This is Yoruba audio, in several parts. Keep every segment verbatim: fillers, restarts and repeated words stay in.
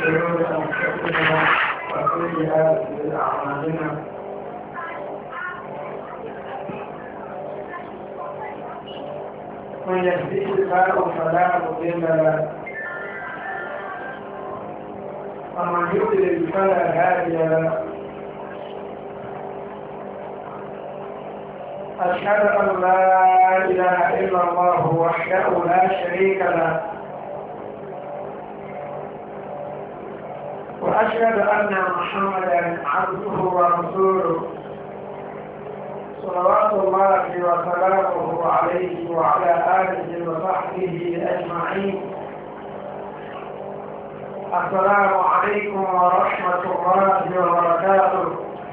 شرور أنفسنا وسيئات أعمالنا من يهديه الله فلا مضل له ومن يضلل فلا هادي له أشهد أن لا إله إلا الله وحده لا شريك له وأشهد أن محمدا عبده ورسوله صلوات الله وسلامه عليه وعلى آله وصحبه أجمعين. السلام عليكم ورحمة الله وبركاته.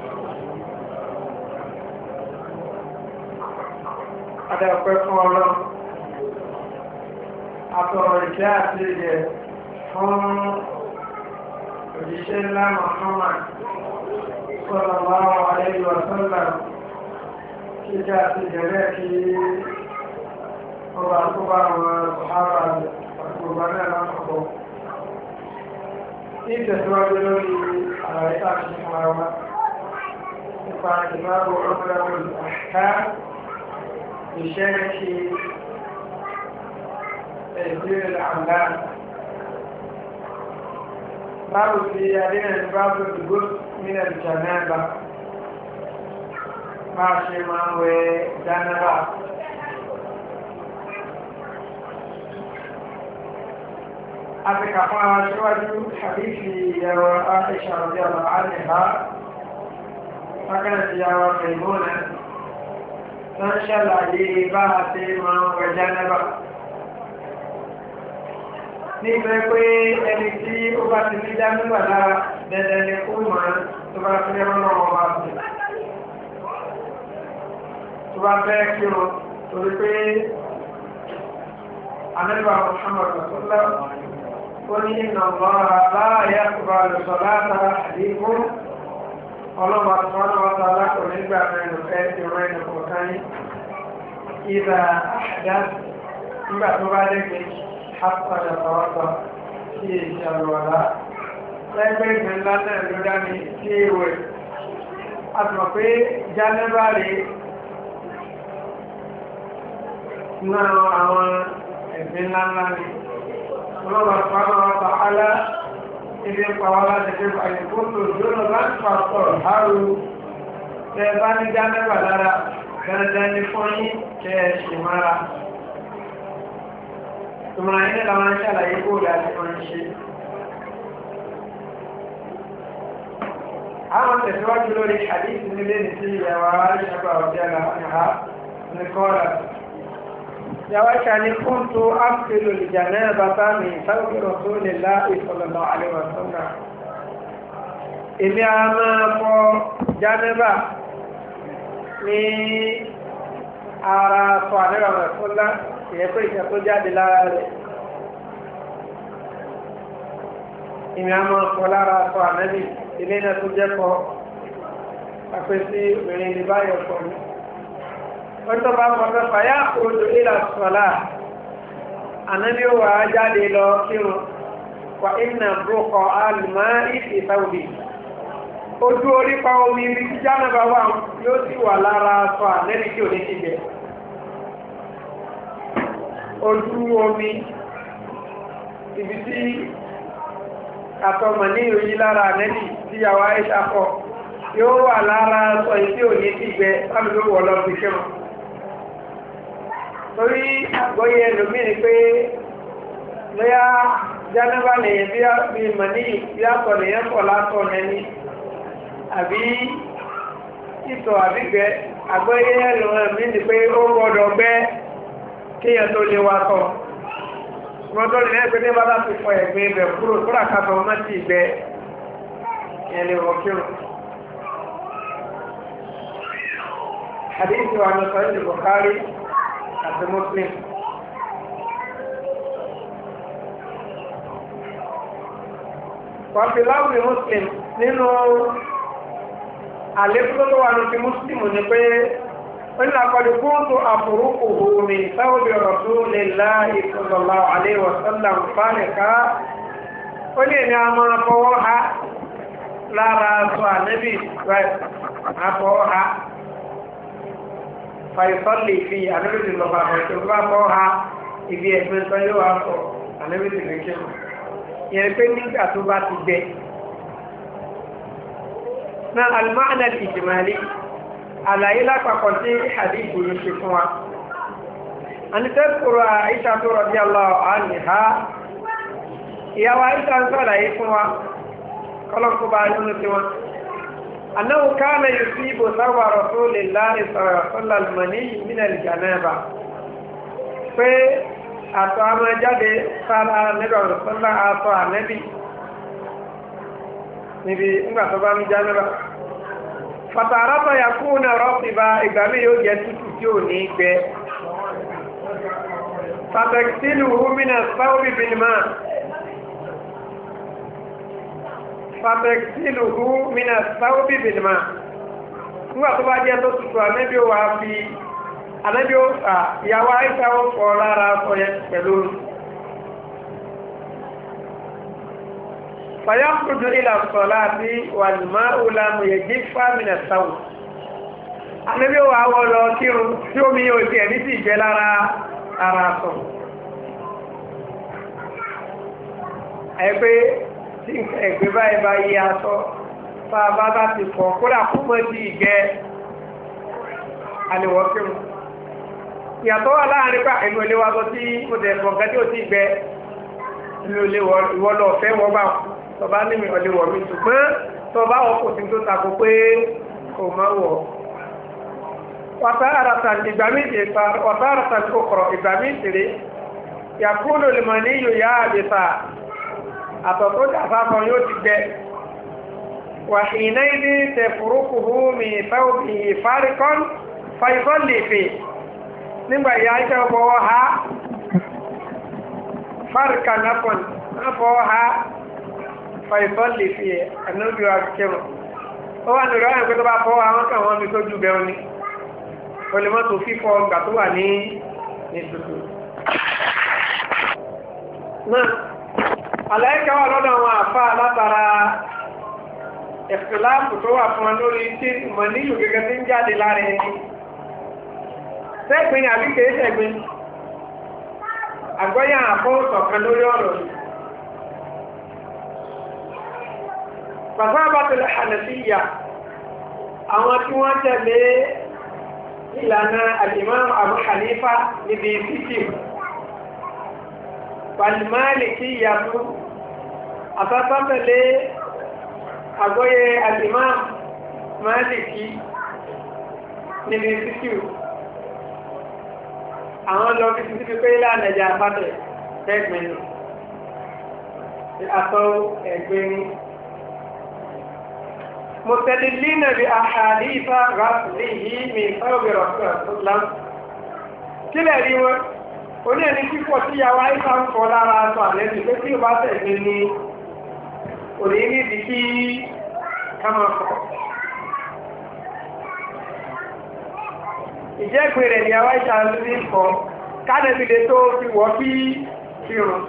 Adẹ́pẹ́fún ọlọ́run, àtọ̀rọ̀ ìkẹ́ àti ìgẹ̀ fún òjíṣẹ́ ńlá Muhammad sallallahu alayhi wa sallam, kí jẹ́ àti ìgẹ̀rẹ́ kí ọba tó bá wọn sọ̀hábà àti ọba náà lápapọ̀. Ní ìtẹ̀síwájú lórí àlàyé àti fún ara nípa ìbáàbò ọmọdé àṣíká بشارك تدبير الأعمال. باب في علينا باب الجزء من الجنابة ماشي ما هو جنابة. أتذكر شواهد حديث يا عائشة رضي الله عنها فكانت يا ميمونة wọ́n ṣàlàyé bá a ṣe máa ń wẹ̀ jánábà nígbẹ́ pé ẹni tí ó bá ti ní jánábà lára dandan ni kó máa tó bá fẹ́ rọ́nà ọba sí tó bá fẹ́ kí o torí pé anábà Muhammad sọ́lá ó ní iná lọ́ra láàyè àkùbà lọ́sọ̀ látara àdínkù ọlọ́mọ àtúnwọ́n wọ́n tọ́ alákòó nígbà mẹ́rin fẹ́ ti rẹ́ ẹni kọ̀ọ̀kan ní ìdá àdá nígbà tó bá dẹ́gbẹ́ hapsọ̀dà tọwọ́tọ̀ sí èsì àlùwàlá lẹ́gbẹ́ ìgbẹ́ ńlá náà ló dá mi sí èèwẹ̀ a ti mọ̀ pé jánẹ́bà rè náà àwọn ẹ̀gbẹ́ ńlá ńlá ni ọlọ́mọ àtúnwọ́n wọ́n tọ́ alá ibi pàwọ́lá tẹ́tẹ́ àyíkótó jóná láti pàtọ̀ àrù tẹ́ bá ní jánẹ́bà lára dandan ní fún yín kẹ́ ẹ ṣì mára. Tùmọ̀ ilé làwọn ń ṣàlàyé kó láti wọ́n ṣe. Àwọn tẹ̀síwájú lórí àdíṣì nílé ní sí ìyàwó aráṣẹ́gbà ọ̀dẹ́ àlàáfíà ní kọ́ọ̀lá. Yàwá ṣàní kúntù áfìlò ìjànẹ́bàtà mi sáwọ́kì Rasulillahi sallallahu alaihi wasallam. Èmi a máa fọ jánẹ́bà ní ara sọ àdẹ́bà mẹ́fọ́lá ìyẹ́kọ́ ìṣẹ́ tó jáde lára rẹ̀. Èmi a máa fọ lára sọ ànẹ́bì ilé náà tó jẹ́ kọ́ àpẹsí obìnrin ní báyọ̀ pọ̀ ní. Wọ́n tó bá mọ̀ fẹ́ fàyà òjò ìlà sọ̀lá ànábí ó wà á jáde lọ kírun wà ìnà brókọ̀ alìmọ́ ìfì sáwùdì ojú orí pa omi rí tí jánàbà wà yóò sì wà lára sọ ànẹ́bí tí ò ní ti jẹ ojú omi ibi tí àtọmọ̀ ní òyí lára ànẹ́bí tí yàwó àìṣàkọ yóò wà lára sọ ìdí ò ní ti gbẹ sábìlú wọ̀ lọ fi kírun torí àgbọ́yé ẹlòmíì pé lóyá jánẹ́bà lèyìn bí mọ̀ ní bí àtọ̀ lèyìn pọ̀ látọ̀ nẹni àbí ìtọ̀ àbígbẹ́ àgbọ́yé ẹlòmíì ní pé ó gbọ́dọ̀ gbẹ́ kíyàn tó lè wá tọ̀ wọ́n tó lè lẹ́gbẹ́ ní bá láti fọ ẹ̀gbẹ́ ibẹ̀ kúrò kúrò àkàtọ̀ ọmọ sí ìgbẹ́ yẹn lè wọ kírun. Hadith wa ní sọ́yìn Bukhari àti Muslim. Wọ́n fi láwùrí Muslim nínú àlékún tó wà ní ti Muslim ní pé قل لقد كنت أفرقه من ثوب رسول الله صلى الله عليه وسلم فالقا ó lè ní a máa fọwọ́ ha lára aṣọ ànẹ́bì àfọwọ́ ha fàìsọ́lì fi ànẹ́bì ti lọ bàbá tó bá fọwọ́ ha ibi ẹ̀gbẹ́ sọ yóò wá sọ ànẹ́bì ti lè kí yẹn pé nígbà tó bá ti gbẹ náà al-ma'na al-ijmali àlàyé lápapọ̀ tí hadith yìí ṣe fún wa àni tẹ́kùrọ̀ Àìṣà tó radiyallahu anha ìyàwó Àìṣà ń sàlàyé fún wa kọ́lọ̀kú bá yúnú tí wọn annahu kana yusibu sarwa rasulillahi sallallahu alaihi wasallam al-maniyyu min al-janaba pé àtọ̀ àmọ́ jáde sára nígbà òṣèlú àtọ̀ ànẹ́bì níbi ńgbà tó bá ń janaba fàtàràtọ̀ yakuna rọ́pìbá ìgbà mi yóò jẹ́ tútù tí ò ní gbẹ fàtẹ̀kìtìlù mina sáwọ́bì bìnnìmá fàtẹ̀kìtìlù mina sáwọ́bì bìnnìmá ńgbà tó bá jẹ́ tó tútù ànẹ́bì ó wà fi ànẹ́bì ó fà ìyàwó Àìṣà ó fọ lára sọ yẹn pẹ̀lú fàyàkùdù ilà sọ̀láàtì wàlùmá òlàmù yẹ̀jí fámìnà sáwù ànẹ́bì ó wà wọ́ lọ kírun tí omi yóò ti ẹ̀ní sí ìjẹ́ lára ara sọ ẹgbẹ́ tí ẹgbẹ́ báyìí bá yí aṣọ fà bá bá ti fọ̀ kódà kú mọ́ sí ìgẹ́ àlèwọ̀ kírun ìyàtọ̀ wà láàrin pà inú ilé wa sọ tí mo tẹ̀ fọ̀gá tí ó ti gbẹ inú ilé ìwọ́lọ̀ ọ̀fẹ́ wọ́n bá tọba níbi ọ̀lẹ́wọ̀ mi ṣùgbọ́n tọba ọkọ̀ tí tó takò pé kò má wọ̀ wàtá àràtà ìgbà tó kọ̀rọ̀ ìgbà méjìlé yàkúlò lèmọ̀ ní yóò yá àbẹ̀fà àtọ̀ tó dàfà kan yóò ti gbẹ wà ìná ìdí tẹ̀fùrúkùhù mi fáwọ̀bì ìfárikọ́n fàìkọ́ lè fè nígbà ìyá iṣẹ́ ọkọ̀ ha fárikà nápọ̀n nápọ̀ ha fàìsọ́ lè fi ẹ̀nàbí wa kẹrùn ó wà nílò àwọn ìpẹ́tọ́ bá fọ́ àwọn kan wọ́n mi tó jù bẹ́ẹ̀ ní olèmọ́tò fífọ́ ọgbà tó wà ní ní tuntun náà àlàíkà wà lọ́dọ̀ àwọn àfá látara ẹ̀fìláàpù tó wà fún wọn lórí tí mọ̀ nílùú gẹ́gẹ́ tí ń jáde lára ẹni sẹ́gbìn àbí kèé sẹ́gbìn àgbọ́yà àfọ́sọ̀ kan lórí ọ̀rọ̀ yìí Fàfábàtìlẹ̀ Hànàfíyà, àwọn tí wọ́n tẹ̀lé ìlànà al-Imam Abu Hanifa níbi fíkì. Fal-Malikiyya tó, àtàtà tẹ̀lé àgbọ́yé al-Imam Maliki níbi fíkì. Àwọn lọ fi títí pé ìlànà ẹja pàtẹ̀ ẹgbẹ̀rún. Àtọ́ ẹgbẹ̀rún. مستدلين بأحاديث غسله من ثوب رسول الله صلى الله عليه وسلم kílẹ̀ rí wọn oní ẹni tí pọ̀ sí yàwó àìsàn ń kọ lára aṣọ àlẹ́bí pé tí ó bá tẹ̀lé ní òní nídi kí kama kọ̀ ìjẹ́gbé rẹ̀ ni yàwó àìsàn ń kọ kánẹ́bí lè tó fi wọ́ kí kírun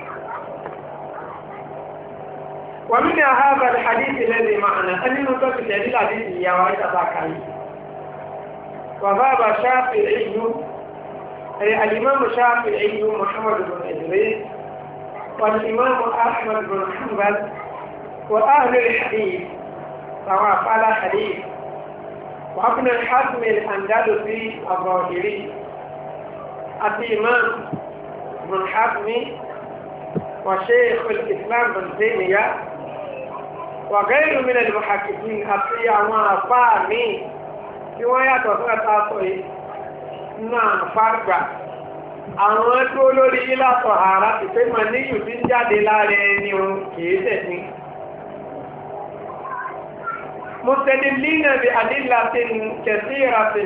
ومن هذا الحديث الذي معنا أن نطلق تدليل حديث يا وعيد وذهب الشافعي الإمام الشافعي محمد بن إدريس والإمام أحمد بن حنبل وأهل الحديث سواء قال حديث وابن الحزم الأندلسي الظاهري الإمام بن حزم وشيخ الإسلام بن تيمية وغير من المحققين أطيع وفامي في ويات وفاتاتوي نعم فرقا àwọn tó lórí ìlàtọ̀ ààrá ti pé mọ̀ ní yìí tí ń jáde láàrin ẹni ohun kìí tẹ̀sí mustadillina bi adillatin kathiratin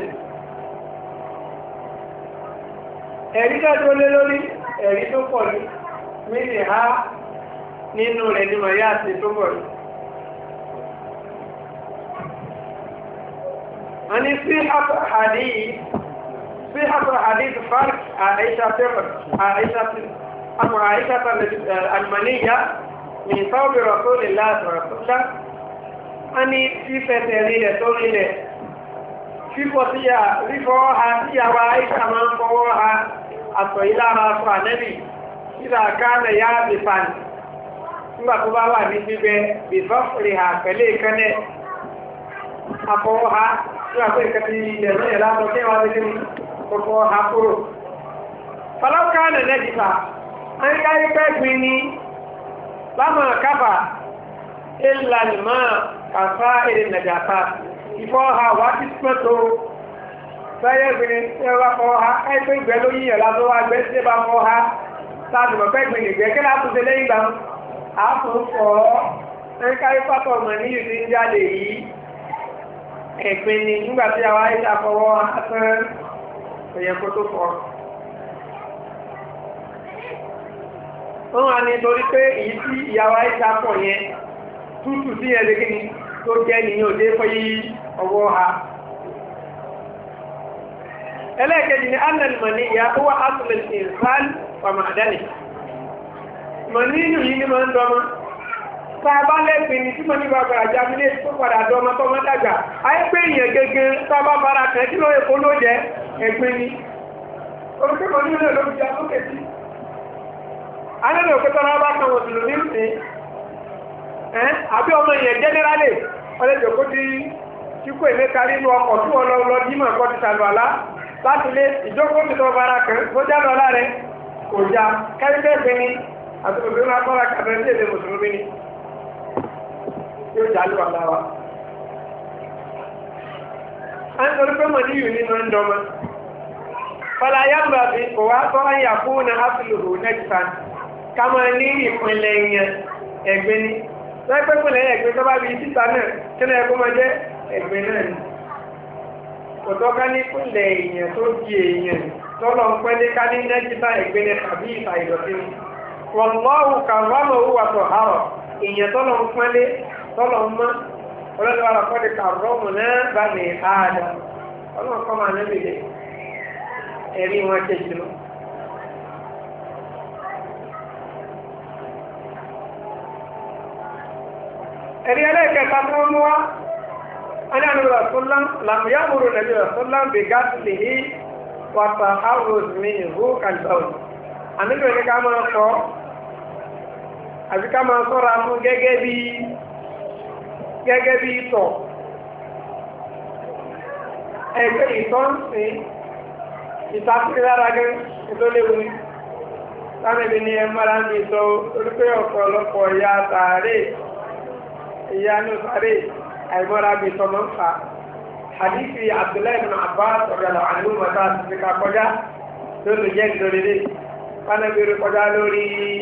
ẹ̀rí tó lé lórí ẹ̀rí tó pọ̀ ní mílì ha nínú rẹ̀ ní màá yá àti tó pọ̀ ní a ní sí hadith صحة حديث فرق عائشة عائشة أم عائشة المنية ní sọ́ọ̀bì rọ̀sọ́lì láti rọ̀sọ́lá a ní fífẹsẹ̀ rí rẹ̀ tó rí rẹ̀ fífọ́ síyà fífọ́ ha síyàwó àìsà máa ń fọwọ́ ha àtọ̀ ìlara aṣọ ànẹ́bì síra káàlẹ̀ yá bìfàn nígbà tó bá wà ní bíbẹ bìfọ́fìrì ha pẹ̀lú ìkẹ́lẹ̀ afọwọ́ ha nígbà tó ìkẹ́lẹ̀ ilẹ̀ lọ́yẹ̀ látọ̀ kí wọ́n ti kọ́kọ́ ha kúrò fọlọ́kàánà nẹ́jìfà a ń káyí pẹ́ gbin ní lámà káfà ìlànìmá kàfà èrè nàjàfà ìfọ́ ha wá tí pẹ́tò sáyẹ́ gbin ẹwà fọ́ ha ẹgbẹ́ ìgbẹ́ ló yíyàn látọ́ wá gbẹ́ sí bá fọ́ ha sáàdùmọ̀ pẹ́ gbin ìgbẹ́ kí látúnṣe lẹ́yìn gbà áfún fọ́ a ń káyí pátọ̀ mọ̀ ní ìdí ń jáde yìí ẹ̀gbin ni nígbà tí àwọn àìsà fọwọ́ asán òyẹ̀kó tó fọ́ wọ́n wá ní torí pé èyí tí ìyàwó àìsà pọ̀ yẹn tútù sí ẹ̀ lẹ́gbẹ́ ni tó jẹ́ nìyàn òdé fọ́ yí ọwọ́ ha ẹlẹ́ẹ̀kejì ni annalmọ̀ ní ìyá tó wá asùlẹ̀ ìsàn pàmà àdáni mọ̀ nínú yìí ni mọ̀ ń dọmọ sábà lẹ́gbẹ̀ẹ́ ni tí mọ̀ ní bàbá àjábílẹ̀ tó padà dọmọ tó mọ́ dàgbà ayé pé ìyẹn gẹ́gẹ́ sábà bára kan tí ló yẹ kó ló jẹ́ ẹgbẹ́ ni orúkẹ́ mọ̀ nílẹ̀ ló fi àtókè sí alẹ́lẹ́ òkútọ́lá bá kan mùsùlùmí sí ẹ́ àbí ọmọ ìyẹn jẹ́nẹ́rálì ọlẹ́jọ́ kó ti kíkó èlé kárí inú ọkọ̀ tí wọ́n lọ lọ dímọ̀ kọ́ ti sàlùwàlá láti lé ìjókòó ti tọ́ bára kan tó já lọ́lá rẹ̀ kò já kẹ́rìndẹ́gbẹ́ ni àti òbí wọn akọ́ra kàbẹ́ ní èdè mùsùlùmí ni yóò já lù wàlá wa. a ń sọ pé mọ̀ níyù ní máa ń dọ́mọ fọlá yàgbà bí kò wá sọ ayà fún àfìlùhù nẹ́jìfà kama ní ìpínlẹ̀ èèyàn ẹ̀gbẹ́ ní lẹ́pẹ́pínlẹ̀ ẹ̀gbẹ́ tó bá bí títà náà kí náà ẹkọ́ máa jẹ́ ẹ̀gbẹ́ náà ni kò tọ́ká ní ìpínlẹ̀ èèyàn tó di èèyàn tọ́lọ̀ ń pẹ́lẹ́ ká ní nẹ́jìfà ẹ̀gbẹ́ ní tàbí ìfà ìdọ̀tí ni wọ́n lọ́wọ́ kàrọ́mọ̀ owó àtọ̀ àrọ̀ èèyàn tọ́lọ̀ ń pẹ́lẹ́ tọ́lọ̀ ń mọ́ ọlọ́dọ̀ àkọ́dẹ kàrọ́mù náà bá ní àádá ọlọ́kọ́ máa nẹ́bìlẹ̀ ẹ̀rí wọn kejì lọ ẹ̀rí ẹlẹ́ẹ̀kẹta tó mú wá ọjọ́ àníbìrì ọ̀sọ́lá làmúyàmúrò nàbí ọ̀sọ́lá ń bè gáàsì lè wàtà house mi ìhú kàlùbáwò àníbìrì ní ká máa kọ́ àbí ká máa sọ́ra fún gẹ́gẹ́ bí gẹ́gẹ́ bí ìtọ̀ ẹgbẹ́ ìtọ́ ń sìn ìtàkìlára gẹ́ ìtọ́léwu láàrin ní ẹ mọ́ra ń bí sọ orípé ọ̀pọ̀lọpọ̀ ìyá tààrí ìyá ní sáré àìmọ́ra bí sọmọ́ ń fa hadithi Abdullahi ibn Abbas ọ̀gá àlú mọ́ta ti ká kọjá lórí jẹ́ ìdórílé pánàbí orí kọjá lórí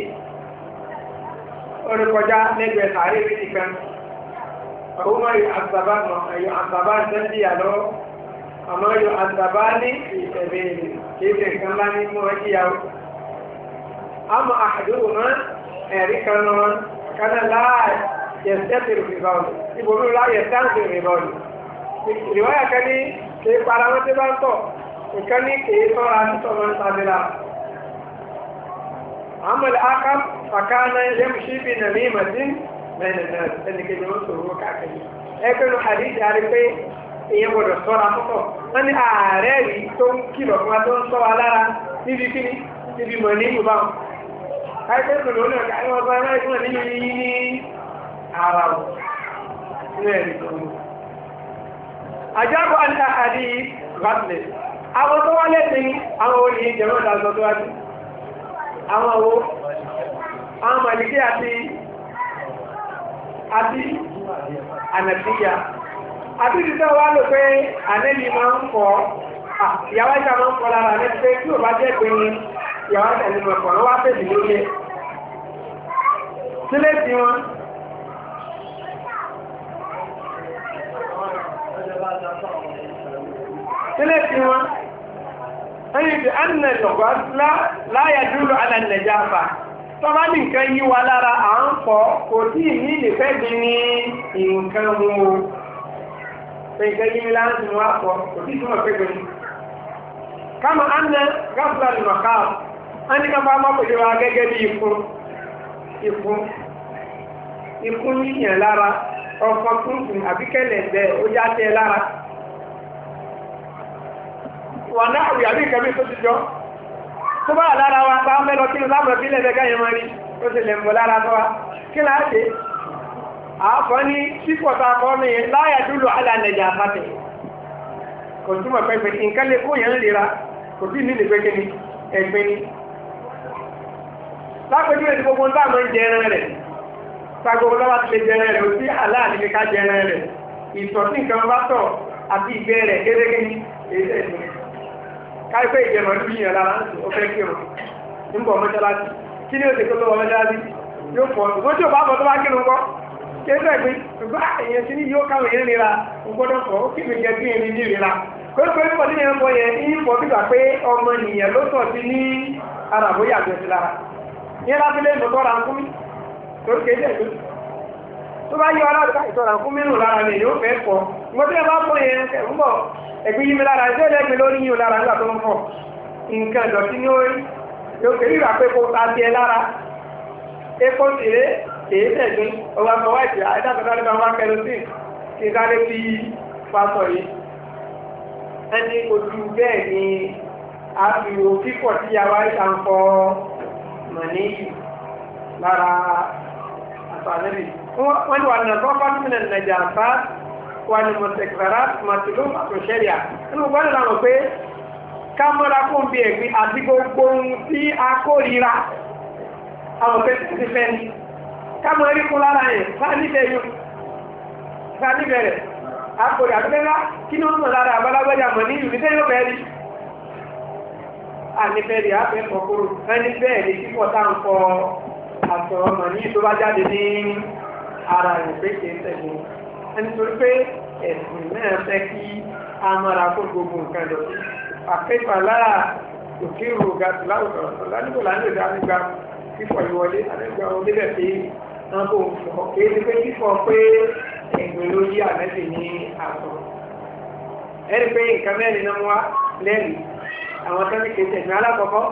orí kọjá lẹ́gbẹ̀ẹ́ sáré rí nìkan ọmọ yóò àtàbá sẹ́ndì àlọ́ ọmọ yóò àtàbá ní ìṣẹ̀bẹ̀ kéèké kan lá nínú ẹjíyàwó àmọ́ àdúgbò náà ẹ̀rí kan náà kan láàá yẹ̀sẹ̀tìrì rìbáwọ̀lù ibòmí láyé sáǹtì rìbáwọ̀lù ìrìwáyà kan ní kìí para wọn tí bá ń tọ̀ nǹkan ní kìí tọ́ra títọ̀ máa ń tàbílà àmàlì akam fàkánà yẹmùsí bí nà ní ìmọ̀sí mẹ́rin náà ẹnìkejì wọn sọ̀rọ̀ káàkiri ẹgbẹ́ nu àdíjì àrí pé ìyẹn gbọdọ̀ sọ́ra púpọ̀ wọ́n ní ààrẹ rí tó ń kìlọ̀ fún wa tó ń sọ wa lára níbi kíní níbi mọ̀ ní ìlú báwọn káyọ̀ tó lónìí ọ̀gá ẹ̀wọ̀n bá náà ìfúnà nínú yìí ní ara wọn ní ẹ̀rí tó mú. àjábọ̀ àti àdí bàtìlẹ̀ àwọn tó wá lẹ́sìn àwọn olè jẹ̀mọ́ ìdásọ tó wájú àwọn owó àwọn màlìkí àti àti ànàtíyà àti ìdíjọ́ wá lò pé ànẹ́bí máa ń kọ́ ìyàwó ìjà máa ń kọ́ lára ní pé tí ò bá jẹ́ pé ní ìyàwó ìjà ní mọ̀ kọ̀ wá fèsì lórí ẹ̀ sílé tí wọn sílé tí wọn ẹni tí a nà lọ́gbà láyà dúró alànàjà fà tọ́bá ní nǹkan yí wa lára à ń pọ̀ kò tí ní ìfẹ́ bí ní nǹkan mú o pé nǹkan yí mi láti mú àpọ̀ kò tí túnmọ̀ pé gbẹ̀rẹ̀ kama a nà gáfúlà lùmọ̀ká a ní ká bá mọ́ pẹ̀lú wa gẹ́gẹ́ bí ìfún ìfún ikú yíyàn lára ọkọ̀ tuntun àbíkẹ́lẹ̀ ẹ̀bẹ̀ ó já tẹ lára wà náà rí àbí ìkẹ́bí tó ti jọ tó bá lára wa bá mẹ́lọ kí ló lábọ̀ sí lẹ́bẹ̀ẹ́ gáyẹ̀ mọ́ rí ó ti lẹ̀ mọ́ lára tọ́wá kí láti àáfọ́ ní sípọ̀ta akọ́ni láyà dúró alànẹ̀jà àpàtẹ̀ kò túnmọ̀ pẹ́pẹ́ kí nǹkan lè fún yẹn lera kò sí ní ìgbẹ́gbẹ́ ni ẹgbẹ́ ni lápẹjú èdè gbogbo ń bá mọ́ jẹ ẹran rẹ̀ gbogbo lọ́wọ́ ti lè jẹ ẹran rẹ̀ ó sí aláàlì ní ká jẹ ẹran rẹ̀ ìtọ̀ sí nǹkan bá tọ̀ àti ìgbẹ́ rẹ̀ gẹ́gẹ́ ní èyí ẹ̀sìn káìpẹ́ ìjẹmọ̀ ní ìyẹn lára ó fẹ́ kí ọmọ nígbà mọ́ṣáláṣí kí ní ó ti kó lọ́wọ́ mọ́ṣáláṣí yóò pọ̀ ṣùgbọ́n tí ò bá bọ̀ tó bá kí ló ń kọ́ kéfẹ́ pé ṣùgbọ́n èèyàn sí ní yóò káwọn èèyàn nira gbọ́dọ̀ pọ̀ ó kí mi jẹ bí ẹni ní ìrira kórókó ní pọ̀ nínú ẹ̀kọ́ yẹn ní pọ̀ bí gbà pé ọmọ nìyẹn ló tọ̀ sí ní ara bóyá àjọ sí lára yẹn láti lé mọ́tọ́ ra ń kú mi tó kéde ẹ̀dọ́ tó bá yọ aláàbò ìtọ́ ra ń kú mi nù lára mi yóò fẹ́ pọ̀ mo tí ẹ bá pọ̀ yẹn ń bọ̀ ẹ̀gbẹ́ yí mi lára ẹ̀jẹ̀ lẹ́gbẹ̀ẹ́ lórí yín lára nígbà tó ń pọ̀ nǹkan ìdọ̀tí ní orí yóò kéde ìgbà pé kó ta tiẹ̀ lára epo tìrẹ èyí tẹ̀gbìn ọba ọmọ wáìtì àìdàtọ̀dá nípa wá kẹrọsìn kí sáré fi pásọ̀ yìí ẹni ojú bẹ́ẹ̀ ni a fi wo kíkọ̀ tí a wá ìṣàǹkọ́ mọ̀níyì lára àtàlẹ́bì wọ́n ni wà ní ọ̀tọ́ fásitì nàìjà bá wà ní mọ̀tẹ̀kìlára màtìlú àtòṣẹ́ríà nínú gbọ́dọ̀ láwọn pé ká mọ́ra fún bí ẹ̀gbin àti gbogbo ohun tí a kórìíra àwọn pé ti fẹ́ ni káàmù ẹ̀rí kún lára yẹn fáníbẹ̀ yóò fáníbẹ̀ rẹ̀ àpòrì àgbẹ́lá kí ní ó mọ̀ lára àbálágbẹ́jà mọ̀ ní ìrìnlẹ̀ yóò bẹ̀ẹ́rí ànífẹ́rí àfẹ́ kọkúrò ẹni bẹ́ẹ̀ ní kíkọ́ tá ń kọ àtọ̀ ọmọ ní tó bá jáde ní ara rẹ̀ pé kìí tẹ̀lé ẹni torí pé ẹ̀sìn náà fẹ́ kí a mọ́ra kó gbogbo nǹkan lọ sí àkẹ́kọ̀ọ́ lára òkè ìrògà láwùjọ lánìkò lánìkò kíkọ̀ ìwọlé àdẹ́gbẹ̀ ọdún débẹ̀ pé wọ́n kò fọ́ kéde pé kíkọ̀ pé ẹ̀gbẹ̀ ló yí àmẹ́sì ní àtọ̀ ẹ̀rí pé nǹkan mẹ́rin náà wá lẹ́rìí àwọn tó ní kéde ẹ̀gbẹ̀ alákọ̀ọ́kọ́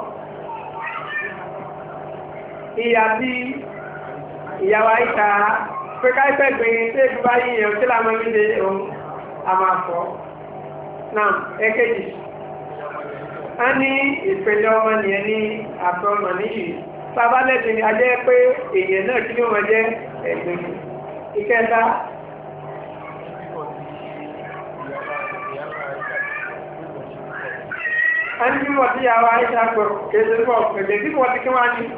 ìyá tí ìyàwó àìta pé káìpẹ́ gbẹ̀yìn tí èkú bá yíyan tí lámọ́ nílé ohun a máa fọ́ náà ẹ̀kẹ́jì a ní ìpele ọmọ nìyẹn ní àtọ̀ ọmọ níyì sábà lẹ́sìn ni a jẹ́ pé èèyàn náà kí ní wọ́n jẹ́ ẹ̀gbìn ìkẹta a ní bímọ̀ tí a wá ìṣàpọ̀ kéde pọ̀ pẹ̀lẹ̀ tí wọ́n ti kí wá ní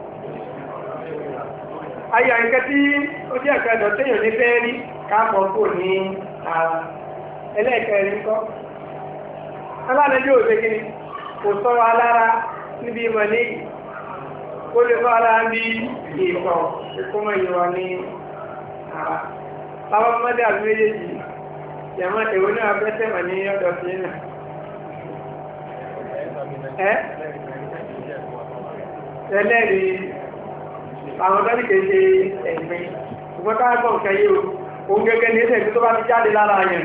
ayà nǹkan tí ó jẹ́ ẹ̀kẹ́dọ̀ téèyàn ní fẹ́ rí káàpọ̀ kò ní ara ẹlẹ́ẹ̀kẹ́rin kọ́ alálẹ́jọ́ òṣèkiri kò sọ wa lára níbi ìmọ̀ ní ó lè fọ́ ara bí ìkọ̀ ìkúnmọ̀ ìwà ní ara láwọn ọmọdé àti méjèèjì yàmọ́ èwo ní abẹ́sẹ̀ mà ní ọ̀dọ̀ sí náà ẹ́ ẹlẹ́rìí àwọn tó ní kéde ẹ̀gbìn ṣùgbọ́n ká gbọ́n nǹkan yìí o òun gẹ́gẹ́ ní ẹsẹ̀ tó bá ti jáde lára yẹn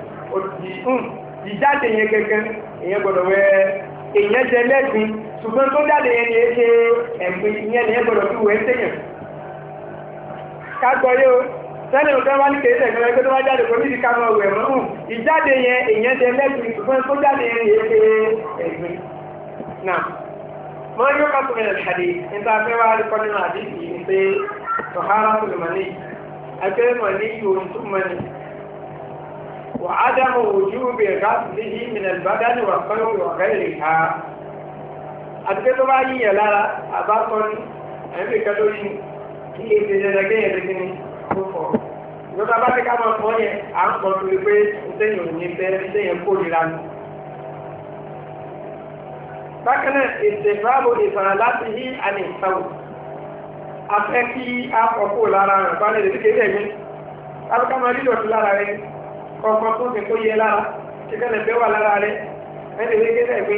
ìjáde yẹn gẹ́gẹ́ èyàn gbọ́dọ̀ wẹ èyàn jẹ lẹ́gbìn ṣùgbọ́n tó jáde yẹn ni ṣe ẹ̀gbìn ìyẹn ni ẹ gbọ́dọ̀ fi wẹ́ sẹ́yìn kágbọ́ yóò sẹ́lẹ̀ òtẹ́ wá ní kéde ẹ̀gbìn tó bá jáde kò ní ìdíkà mọ́ wẹ̀ mọ́ ìjáde yẹn èyàn jẹ lẹ́gbìn ṣùgbọ́n tó jáde yẹn ni ṣe ẹ̀gbìn náà mọ́ yóò ká tóbi ẹ̀ṣàdé níta fẹ́ wá rí kọ́nínú àdíjì ní pé tọ̀hárá tó lè mọ̀ní ẹgbẹ́ mọ̀ní yóò tó mọ̀ní wà á dámọ̀ ojú bẹ̀ gáàsì léjì mìíràn ìbádání wà kọ́yọ̀ wà gáìrì ha àti pé tó bá yíyàn lára àbákọ́ ní ẹ̀mí kan lórí kí èdè jẹjẹrẹ yẹn lè ní ó fọ̀ ìjọba bá ti ká máa fọ́ yẹn à ń pọ̀ tó lè pé ń tẹ̀yìn òní bẹ́ẹ̀ ń tẹ̀yìn kórìíra nù bákanáà ìsèfàbò ìfàrà láti yí àní ìsáwò afẹ́ kí a pọ̀pọ̀ lára rẹ̀ bá lè lè kéde ẹ̀mí alùká máa lílọ̀ sí lára rẹ̀ kọ̀ọ̀kan tó ti kó yẹ lára tí kẹ́lẹ̀ bẹ́ wà lára rẹ̀ ẹni lè kéde ẹ̀mí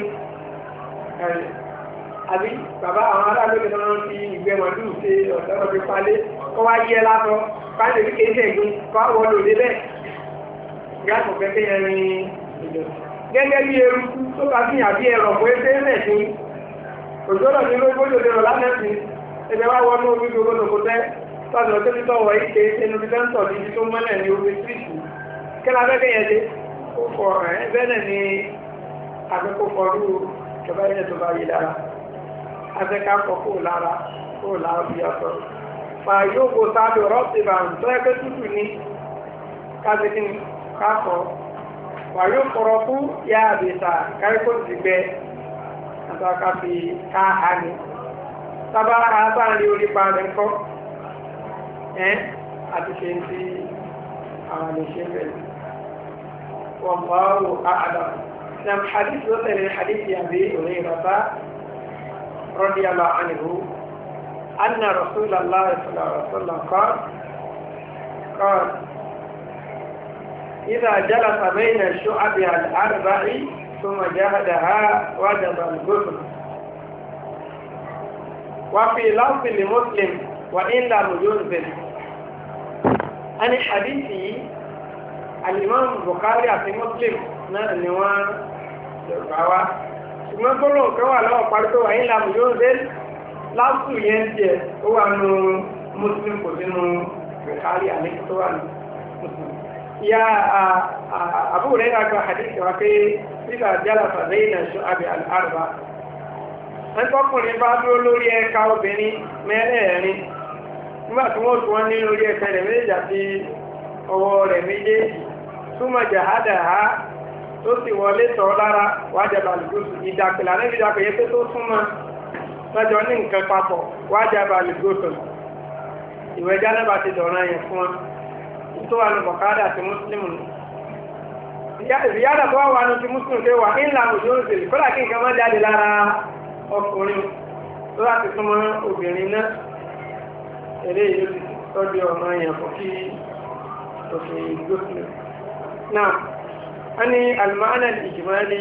àbí bàbá àwọn aráàlú tó máa ń fi ìgbẹ́ wọn dùn sí ọ̀dọ́ fi palẹ̀ kó wá yẹ látọ̀ bá lè kéde ẹ̀mí kó wá wọlé òde bẹ́ẹ̀ gáàsì fẹ́ kéyẹn ní ìdọ̀tí gẹ́gẹ́ bí eruku tó bá fi àbí ẹ̀rọ pé tẹ́lẹ̀ sí òjòrò ní ló gbójò lérò lánẹ́sì ẹgbẹ́ wá wọnú omi gbogbo lòkó tẹ́ tọ́jú tó ti tọ́wọ́ yìí kéé sínú bí tọ́ntọ̀ ní ibi tó mọ́lẹ̀ ní omi síríìtì kí ni abẹ́kẹ́ yẹn dé ó fọ ẹ̀ bẹ́ẹ̀ náà ni abẹ́kọ̀ fọrú ìjọba yẹn tó bá yé dára abẹ́ká fọ kó lára kó lára bí ọ̀tọ̀ fà yóò kó sábẹ́ rọ́ọ̀tì bá ń tọ́ ẹgbẹ́ tútù ní káṣíkì káfọ́ fà yóò kọ̀rọ̀ fún yá àbẹ̀sà káríkó ti gbẹ àtàkà fi ká ha ni sábà àtàrí orí pa rẹ̀ kọ́ ẹ́ àti ṣe ń tí àwọn lè ṣe bẹ̀rẹ̀ wọ́n bá wò áàdà ní hadith ló tẹ̀lé hadith yàbí òní ìrọ̀bá radiyallahu anhu anna rasulallah sallallahu alaihi wasallam qala qala idha jalasa bayna shu'abi al-arba'i thumma jahadaha wajaba al-ghusl wa fi lafzi li muslim wa in lam yunzil ani hadithi al-imam Bukhari àti Muslim náà ni wọ́n gbà wá ṣùgbọ́n gbọ́dọ̀ nǹkan wà lọ́wọ́ parí tó wà ní lam yunzil láwùjọ yẹn tiẹ̀ ó wà nù Muslim kò sínú Bukhari àlejò tó wà nù Muslim. ìyá àbúrò rẹ̀ gba hadithi wa pé nígbà jalasa bayna shu'abi al-arba ẹ̀ńtọ́kùnrin bá dúró lórí ẹ̀ka obìnrin mẹ́rẹ̀ẹ̀rin nígbà tí wọ́n tún wọ́n ní orí ẹ̀kẹ́ rẹ̀ méjèèjì àti ọwọ́ rẹ̀ méjèèjì túnmọ̀ jàhádà ha tó sì wọlé tọ́ lára wájàbà lùgọ́sù ìdàpẹ̀lá níbi ìdàpẹ̀yẹ pé tó súnmọ́ lọ́jọ́ ní nǹkan papọ̀ wájàbà lùgọ́sù ìwẹ̀ jánábà ti dọ̀rọ̀ yẹn fún wọn tó wà ní bọ̀kádà àti mùsùlùmù ìyáda tó wà ní ti mùsùlùmù pé wà ńlá òjò ń sèlè kọ́lá kí nǹkan má jáde lára ọkùnrin tó láti súnmọ́ obìnrin náà eléyìí ló ti tọ́jú ọmọ yẹn fún kí òfin ìgbófin náà a ní alìmọ́ánà ìjìmọ́lé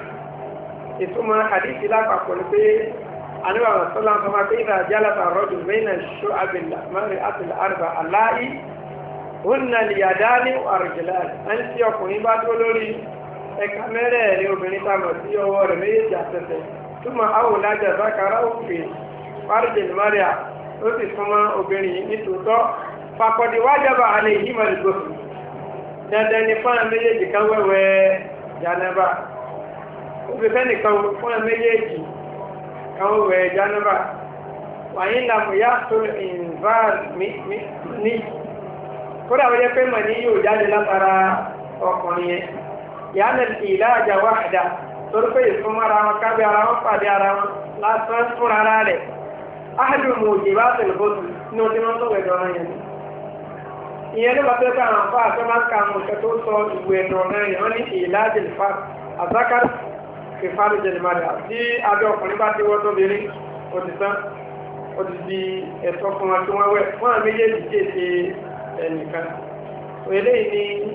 ìtumọ̀ àdíjì lápapọ̀ ní pé àníwà sọ́lá ń sọmọ́ pé ìdá jálàtà rọ́jù bẹ́ẹ̀nà ṣó àbìlà mẹ́rin àtìlà àrùbà aláì ònà lìyàdá ní àrùjìlá ẹni tí ọkùnrin bá tó lórí ẹ̀ka mẹ́rẹ̀ ní obìnrin támọ̀ sí ọwọ́ rẹ̀ méjèèjì àtẹ̀tẹ̀ túmọ̀ àwòlájà zákàrá òfin fárìjìl maria ó sì súnmọ́ obìnrin yìí nítòótọ́ fàkọ̀dé wájábà alẹ́ yìí mọ̀ lùgbòsù dandan ni fún àwọn méjèèjì kan wẹ́wẹ́ jánẹ́bà òfìfẹ́ nìkan fún àwọn méjèèjì kan wẹ́wẹ́ jánẹ́bà wàyí làmù yá tó ìnvár ní kódà wọ́n yẹ pé mọ̀ ní yóò jáde látara ọkùnrin yẹn yánà ìlàjà wáhádà torí pé ìfúnmọ́ ara wọn kábí ara wọn pàdé ara wọn lásán fún ara rẹ̀ áhàdùn mùjìbá tẹ̀lifóòtù ní ọdún wọn tó wẹ̀ dọ́rọ̀ yẹn ìyẹn ló bá tẹ́ pé àwọn afá àti máa ń ka àwọn ìṣẹ́ tó sọ ìwé ẹ̀dọ̀ náà yẹn wọ́n ní ìlàjì ìfà àzákàr fífàlù jẹ̀lìmọ́lẹ̀ àti abẹ́ ọkùnrin bá ti wọ́n tó bèrè ó ti tán ó ti di ẹ̀tọ́ fún wọn tí wọ́n wẹ̀ wọ́n àwọn méjèèjì tí èsì ẹnìkan eléyìí ni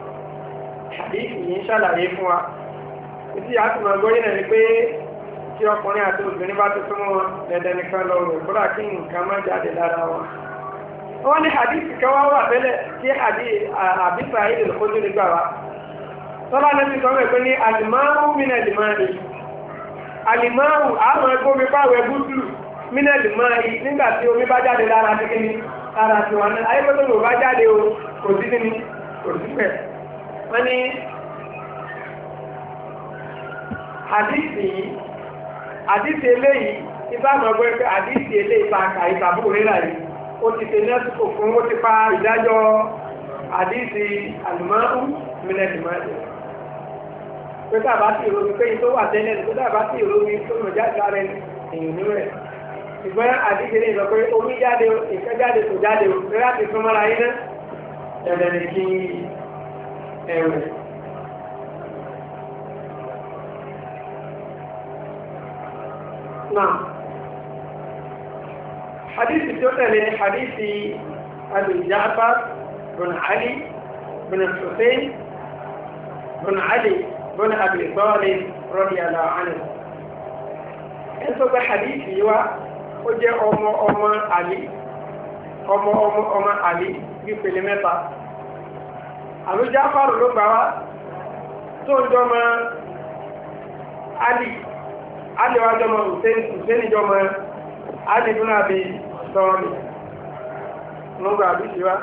àdìsí yìí ń ṣàlàyé fún wa ìdí àtúmọ̀ gbọ́yé náà ni pé tí ọkùnrin àti obìnrin bá ti súnmọ́ wọn dandan nìkan lọ rẹ̀ kúrò kí nǹkan má jáde lára wọn. wọ́n ní hadith kan wá wà tẹ́lẹ̀ tí àbísà ìdè lókójú nígbà wa tọ́lá lẹ́sìn kan wẹ̀ pé ní alimáhù mínà limáhì alimáhù àwọn ẹgbẹ́ omi pàwẹ̀ gúúsù mínà limáhì nígbà tí omi bá jáde lára tí kí ni ara tí wọn náà ayébọ́tò ló bá jáde o kò sí kí ni kò sí pẹ̀ wọ́n ní hadith yìí hadith eléyìí ibà mọ̀ pé hadith eléyìí bá kà ìtàbù rírà yìí ó ti tẹ nẹ́sùkò fún ó ti pa ìdájọ́ àdíìsì àlùmọ́ọ́hù mílẹ̀lùmọ́ọ́hù pé tàbá sí ìròmí pé tó wà tẹ́lẹ̀ tó tàbá sí ìròmí tó mọ̀ jáde lára èèyàn níwẹ̀ ṣùgbọ́n àdíìsì lè sọ pé omi jáde ìfẹ́ jáde tó jáde ò pé láti fún mọ́ra yín náà ẹ̀rẹ̀ ní kí ẹ̀wẹ̀ náà حديث الجوتة حديث أبي جعفر بن علي بن الحسين بن علي بن أبي طالب رضي الله عنه ẹ̀sọ́ bẹ́ hadithi yíwá ó jẹ́ ọmọ ọmọ àlì ọmọ ọmọ ọmọ àlì bí pèlè mẹ́ta Abu Ja'far ló gbà wá tó ń jọmọ àlì àlì wá jọmọ Hussein Hussein jọmọ àlì bún àbí sọ́ọ̀lì wọ́n gbà bí ṣíwá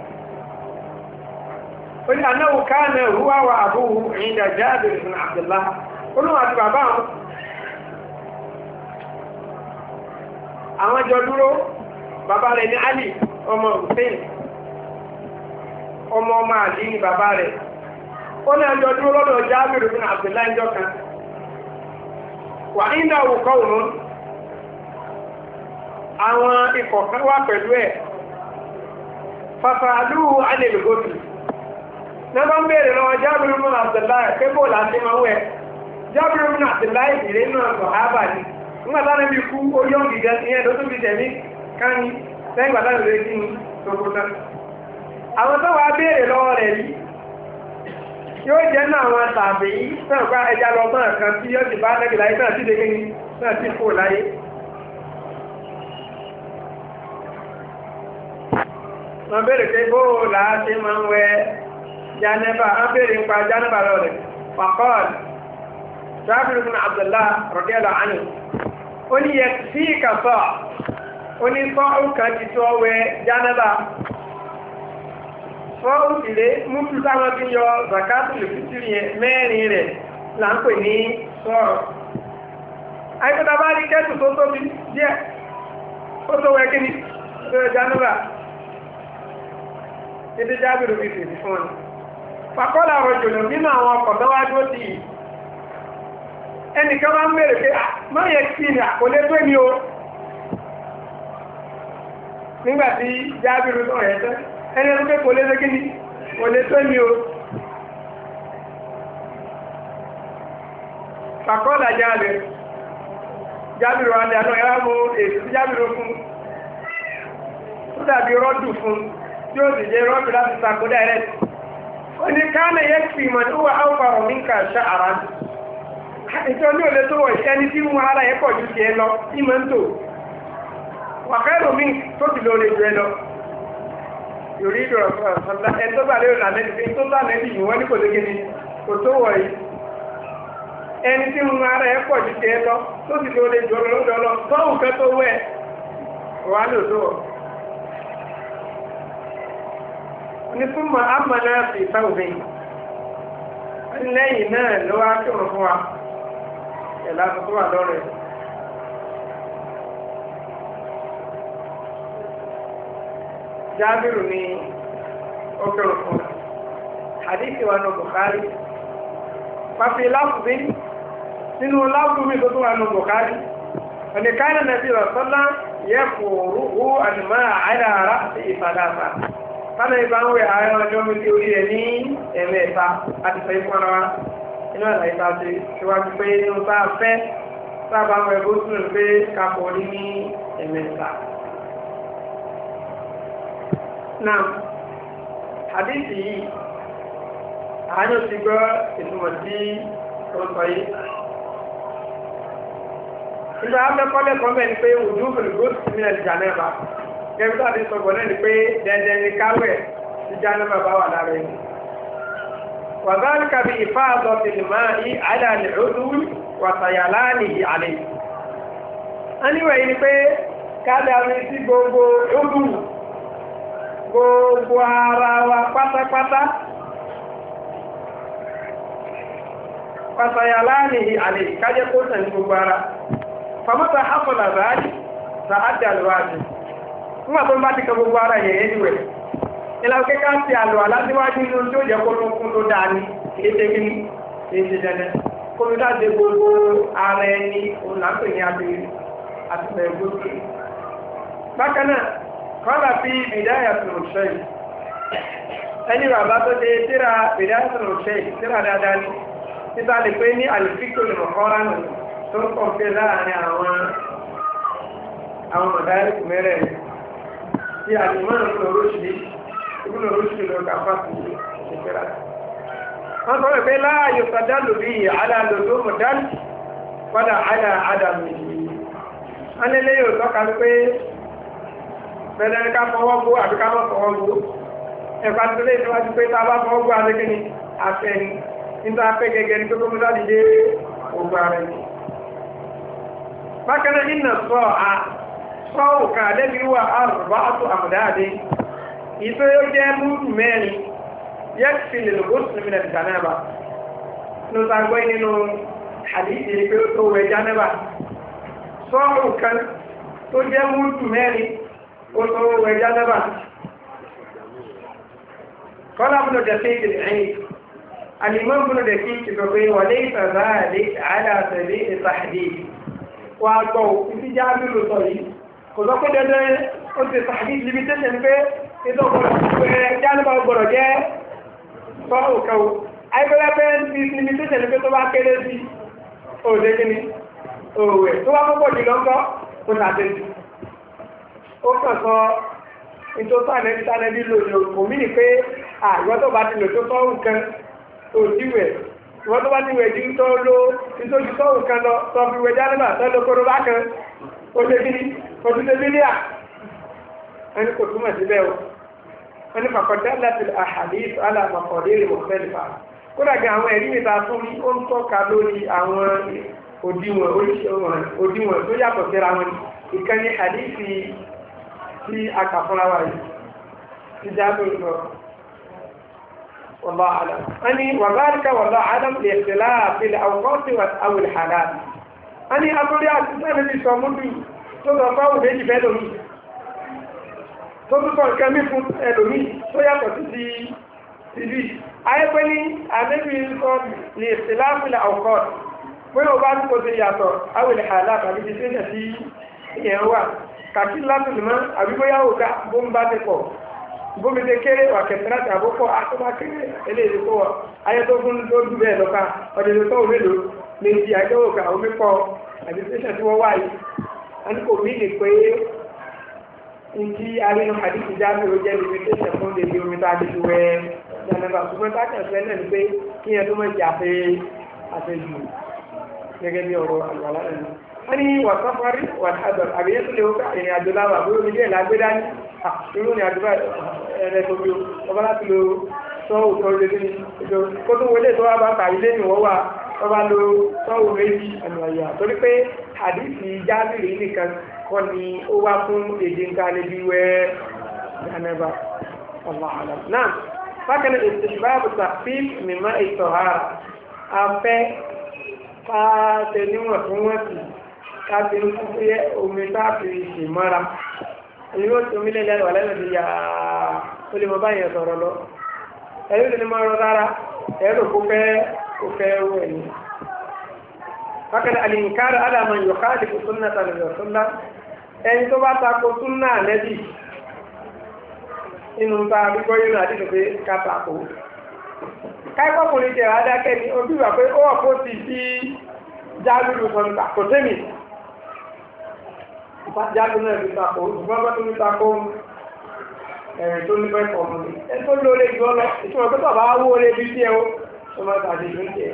ó ní anáwó káàna huwa wa abúhu inda Jabir ibn Abdullah olóhùn àti bàbá wọn àwọn jọ dúró bàbá rẹ̀ ní Ali ọmọ Hussein ọmọ ọmọ àlì ní bàbá rẹ̀ ó ní àjọ dúró lọ́dọ̀ Jabir ibn Abdullah ìjọ kan wà nígbà òkọ́ òun àwọn ikọ̀ kan wà pẹ̀lú ẹ̀ fàfàlú alèlùgótù náà bá ń bèèrè lọ́wọ́ Jabir ibn Abdullah pé bó láti máa wẹ̀ Jabir ibn Abdullah ìdílé náà sàhábà ni nígbàtá ní bí kú ó yọ́ gìgẹ́ ní ẹ̀dọ́ tó fi tẹ̀mí káni lẹ́yìn gbàtá lè kí ní tókótá àwọn tó wà bèèrè lọ́wọ́ rẹ̀ yìí yóò jẹ́ náà àwọn tàbí náà ká ẹja lọ́gbọ́n kan tí yóò ti bá lẹ́gbẹ̀ẹ́ láyé náà sí lè kí ní náà sí fò láyé wọ́n bèèrè pé bó láti máa ń wẹ jánẹ́bà wọ́n bèèrè ń pa jánẹ́bà lọ rẹ̀ pàkọ́ọ̀lù Jabir ibn Abdullah radiyallahu anhu ó ní yẹ sí ìkàsọ́ ó ní sọ́ọ̀rù kan ti tó wẹ jánẹ́bà sọ́ọ̀rù sílé mútu táwọn fi yọ zakatul fitri yẹn mẹ́rin rẹ̀ là ń pè ní sọ́ọ̀rù àìkúta bá rí kẹ́tù tó tóbi díẹ̀ ó tó wẹ kíní tó wẹ jánẹ́bà títí Jábìrù fi fèsì fún ọ̀nà pàkọ́lá rọ̀jòlò nínú àwọn ọkọ̀ tó wá dó sí ẹnìkan máa ń bèèrè pé máa yẹ kí ní àkọlé tó ní o nígbàtí Jábìrù tó rẹ̀ tẹ́ ẹni ẹni pé kò lé tó kí ní kò lé tó ní o pàkọ́lá Jábìrù Jábìrù wà ní àná ẹwà mú èsì Jábìrù fún tó dàbí rọ́dù fún tí ó sì jẹ́ rọ́bì láti sàkódà rẹ̀. ó ní káàlẹ̀ yẹ́ kí ìmọ̀ ní wà áwùfà òmìnkà ṣáàrá. ìjọ ní olè tó wọ̀ ẹni tí mú ara ẹ̀ pọ̀ jù sí ẹ lọ tí mọ́ ń tò. wàkẹ́rò mi tó ti lóore jù ẹ lọ. yorí ìdọ̀rọ̀ sọ̀rọ̀ ẹ tó bá lérò lànà ìpín tó bá lẹ́bí yìí wọ́n ní kò lóge ni kò tó wọ̀ yìí. ẹni tí mú ara ẹ̀ pọ̀ jù sí ẹ lọ tó ti lóore jù ọ lọ tọ́wù kẹ́ tó wẹ̀ wà ní òtó ní súnmọ̀ àmàlà fi sáwùdí lẹ́yìn náà ló wá kí òun fún wa ẹ̀lá tó wà lọ́rẹ̀ Jábìrù ni ó kí òun fún wa hadithi wa ní Bukhari pàfi láfùdí nínú láfùdí tó tó wà ní Bukhari ọ̀nìkáyà nàbí rọ̀sọ́lá yẹ kòrò àdìmọ́ àìdára sí ìfàdáfà Fádà ìbá ń wẹ̀ ààrẹ ọjọ́ méjì orí ẹ̀ ní ẹ̀mẹ́ta àti fẹ́ fún ara inú àlàyé ta ṣe ṣíwájú pé inú tá a fẹ́ sábà ń wẹ̀ bó tún pé kapọ̀ orí ní ẹ̀mẹ́ta. Náà, àdíṣì yìí, àánú ti gbọ́ ìtumọ̀ sí orúkọ yìí. Ìgbà afẹ́kọ́lẹ̀ kan bẹ́ẹ̀ ni pé òjú fèrègbó sí ní ẹ̀jà náà bá. Gẹ́gẹ́ tó àti sọ̀gbọ̀ náà ni pé dẹ̀dẹ̀ ni káwẹ̀ tí jáná bàbá wà lára ẹni. Wàzálìkà bí ìfá àzọ tìlìmá yí àdàlẹ̀ òdúwì wàtàyàlá ní àlè. A níwẹ̀ yìí ni pé káàdà mi sí gbogbo òdú gbogbo ara wa pátápátá. Wàtàyàlá ní àlè kájẹ́ kó sàn ní gbogbo ara. Fàmọ́ta hafọ̀lá ráàdì sàádà lọ́wọ́dì. Nígbà tó ń bá ti kẹ gbogbo ara yẹ̀ ẹniwẹ̀. Ìlà òkè ká ti àlò aláṣíwájú inú tí ó jẹ́ kó ló kún tó dáa ní kéèṣe kí ní kéèṣe dẹ́dẹ́. Kó ló dáde gbogbo ara ẹni òun lápè ní abẹ́rẹ́ àti ẹgbóṣe. Bákan náà, kọ́lá fi Bidaya Al-Rushayk. Ẹni bàbá tó ṣe tíra Bidaya Al-Rushayk, tíra dáadáa ní. Títà lè pé ní àlùfíkò lè mọ̀kọ́rá nù tó ń kọ̀ fẹ́ láàárín àwọn àwọn mọ̀dárí mẹ́rẹ̀ẹ̀rin. Tí àdìmọ́ ìpínlẹ̀ oróṣìí, ìpínlẹ̀ oróṣìí lọ kàfà sí ìṣẹ́fẹ́ra. Wọ́n sọ pé láàáyò sàdálù bí àdàlò tó mọ̀dálù padà àdà àdàlù yìí. Wọ́n lé léyò tọ́ka pé bẹ̀rẹ̀ ká fọwọ́ gbó àbí ká mọ́ fọwọ́ gbó. Ẹ̀fà tó lé ìtọ́wájú pé tá a bá fọwọ́ gbó adékíní àfẹ́ni nígbà pé gẹ́gẹ́ ní tó kó mọ́sá dìde ogun ara ẹni. Bákan náà nínà sọ à sọ́wọ́ kan àdẹ́bí wà àrùbá àtò àmùdáàdé ìfẹ́ yóò jẹ́ múdù mẹ́rin yẹ́kì lè lògbó sílẹ̀ ìjànàbà ló sàgbọ́ nínú àdíjì pé ó tó wẹ̀ jánàbà sọ́ọ̀rù kan tó jẹ́ múdù mẹ́rin ó tó wẹ̀ jánàbà kọ́lá bùnú jẹ́ sí ìkìlẹ̀ ẹ̀yìn alìmọ́ bùnú jẹ́ sí ìkìlẹ̀ pé wà lè ìfẹ̀zá àdé àdàtẹ̀lé ìsàdé wà gbọ́ ìfí jáàbí ló sọ yìí kò sọ pé dandan ó ti sàdé limitation pé ètò ọgbọ̀rọ̀ jánàbà ọgbọ̀rọ̀ jẹ́ sọ́ọ̀rù kan àìbẹ̀rẹ̀ bí limitation ní pé tó bá kéré sí òòdé kíní òòwẹ̀ tó wá púpọ̀ jù lọ́kọ́ ó tàbí ó kàn sọ ìtòsọ́ ànẹ́bí lòdì òmí ní pé àìwọ́n tó bá ti lò tó sọ́ọ̀rù kan òdíwẹ̀ ìwọ́n tó bá ti wẹ̀ jú tó ló ìtòjú sọ́ọ̀rù kan lọ sọ fi wẹ̀ jánàbà tó ló kóró bá kan ó ṣe kíní ó ti ṣe bílíà ẹni kò túmọ̀ síbẹ̀ o ẹni pàkọ̀dá láti àhàdíìsì alàmọ̀kọ̀dé mọ̀fẹ́lifà kódà gan àwọn ẹ̀rí mẹ́ta fún mi ó ń tọ́ka lórí àwọn òdiwọ̀n òdiwọ̀n tó yàtọ̀ síra wọn ìkànnì àdíìsì tí a kà fúnra wa yìí ti jábọ̀ ìlọ wallahu a'lam wọ́n ní wàbáríkà wallahu a'lam lè ṣẹlá àfilẹ̀ àwòkọ́sí àwòlẹ̀ hàdá wọ́n ní akọ́lé àti sẹ́ni sọ múdù tó sọ fáwọn méjì fẹ́ lómi tó tún sọ nǹkan mí fún ẹlòmí tó yàtọ̀ sí ti tìbí ayẹ́pẹ́ ní àdébí sọ lè ṣìláfìlà ọkọ̀ pé o bá tí kò sí yàtọ̀ awèlè àlá tàbí ti ṣe sí ìyẹn wà kàkí látùlùmọ́ àbíbóyá òkà bó ń bá ti pọ̀ bómi tẹ kéré wà kẹtìrátì àbókọ́ àtọ́bá kéré eléyìí tó wà ayẹ́ tó fún tó dù bẹ́ẹ̀ lọ́ka ọdún tó wù mélòó méjì àjọwò ká omi pọ̀ àbí ṣe tí wọ́n wáyé a ní kò mí ní pé nti arínú àdìsí jáde ó jẹ́ ibi tẹ̀sẹ̀ fún lèbi omi tá a lè fi wẹ̀ jàǹdàbà ṣùgbọ́n tákàṣẹ́ náà ni pé kí yẹn tó mọ̀ jà pé àfẹ́jù gẹ́gẹ́ bí ọ̀rọ̀ àgbàlá ẹ̀nu. wọ́n ní wà sáfárì wà hádọ̀ àbíyẹ́ tó lè wọ́pẹ́ ìrìn àjò láwà bí omi díẹ̀ lágbé dání irú ni àdúrà ẹ̀rẹ́ tó bí ọba láti lo sọ́wọ́ tó lé ní ìjọ kó tó wọlé tó wá bá kà ilé ìwọ́ wà ọba lo sọ́wọ́ méjì ẹ̀nù àyà torí pé àdìsí jáde nìkan kọ́ ni ó wá fún èdè nǹkan níbi wẹ́ jánàbà Allahu a'lam. náà bákan náà ìsìnbáàbù tàfíìf mímọ́ ìtọ̀ ara afẹ́ káàtẹ níwọ̀n fún wọ́n sì káàtẹ ń fún pé omi táàfì ìṣèmọ́ra èyí ó ti omi lẹ́lẹ́ wà lẹ́nu ti yà ó lè mọ báyìí sọ̀rọ̀ lọ ẹ̀rí ò ní mọ́ ọ̀rọ̀ rárá ẹ̀rọ kó fẹ́ kó fẹ́ wẹ̀ ni. bákan alìǹkára aláàmà yọ̀ká àdìkù súnnà tàbí ọ̀sọ́lá ẹni tó bá tako súnnà lẹ́bì inú ta gbígbọ́ yóò àdìkù pé kátàkù káìkọ́kùnrin jẹ́ adákẹ́ ní ojú wà pé ó wà kó ti sí jálùrù sọ́nà kò tẹ́mì jálùrù náà fi tako ṣùgbọ́n bá tó ní tako ẹ̀rìn tó ní fẹ́ kọ̀ọ̀mù ní ẹ tó lóore jù ọ lọ ìtumọ̀ pé tọ̀bá wó orí bí tí ẹ ó tó máa tàbí ìlú jẹ́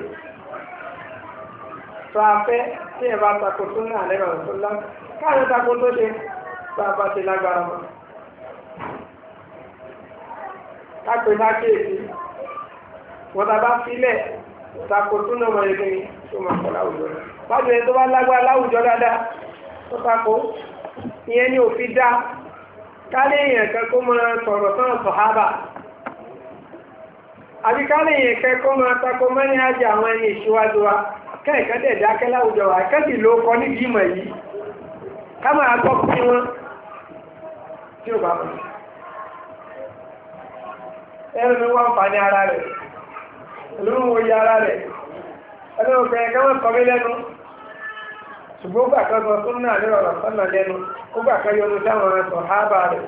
tó afẹ́ tí ẹ bá tako tó náà lẹ́rọ tó lá káàrin tako tó ṣe tó a bá ṣe lágbára mọ́ kápẹ́ lákéèsí wọ́n ta bá sílẹ̀ tako tó náà mọ̀ ẹgbẹ́ tó máa kọ́ láwùjọ rẹ̀ wájú ẹni tó bá lágbára láwùjọ dáadáa tó tako ìyẹn ni òfin dá kálé èèyàn kan kó máa sọ̀rọ̀ sọ́nà sọ̀hábà àbí kálé èèyàn kan kó máa tako mẹ́rin ájá àwọn ẹni ìṣíwájú wa kẹ́ẹ̀kan dẹ̀ dákẹ́ láwùjọ wa kẹ́sì ló kọ nídìí ìmọ̀ yìí ká máa gbọ́ fún wọn tí ó bá wọn ẹnu mi wá ń fa ní ara rẹ̀ olóhùn oyè ara rẹ̀ ẹnu òfin ká wọ́n kọ́ mí lẹ́nu ṣùgbọ́n gbà kan sọ tún náà lérò ọ̀rọ̀ sọ́nà lẹ́nu ó gbà kan yọnu sáwọn ẹ̀sọ̀ hábà rẹ̀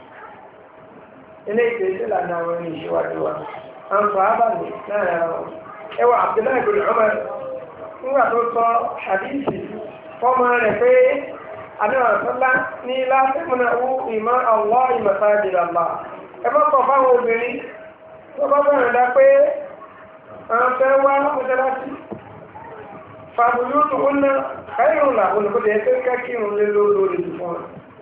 ilé ìpè ìṣẹ̀lẹ̀ àwọn ẹni ìṣíwájú wa àwọn sọ hábà ní náà wọn ẹwà Abdullahi bin Umar nígbà tó sọ hadithi fọ́mọ rẹ̀ pé àdéhùn àtọ́lá ní látẹ́mùnà wú ìmọ̀ Allah masajid Allah ẹ bá kọ̀ fáwọn obìnrin tó bá bẹ̀rẹ̀ dá pé àwọn fẹ́ wá mọ́sálásí fàbùlú tó ń ná káyọ̀ là olùkọ́dẹ̀ ẹgbẹ́ kákìrún lé lórí fún wọn.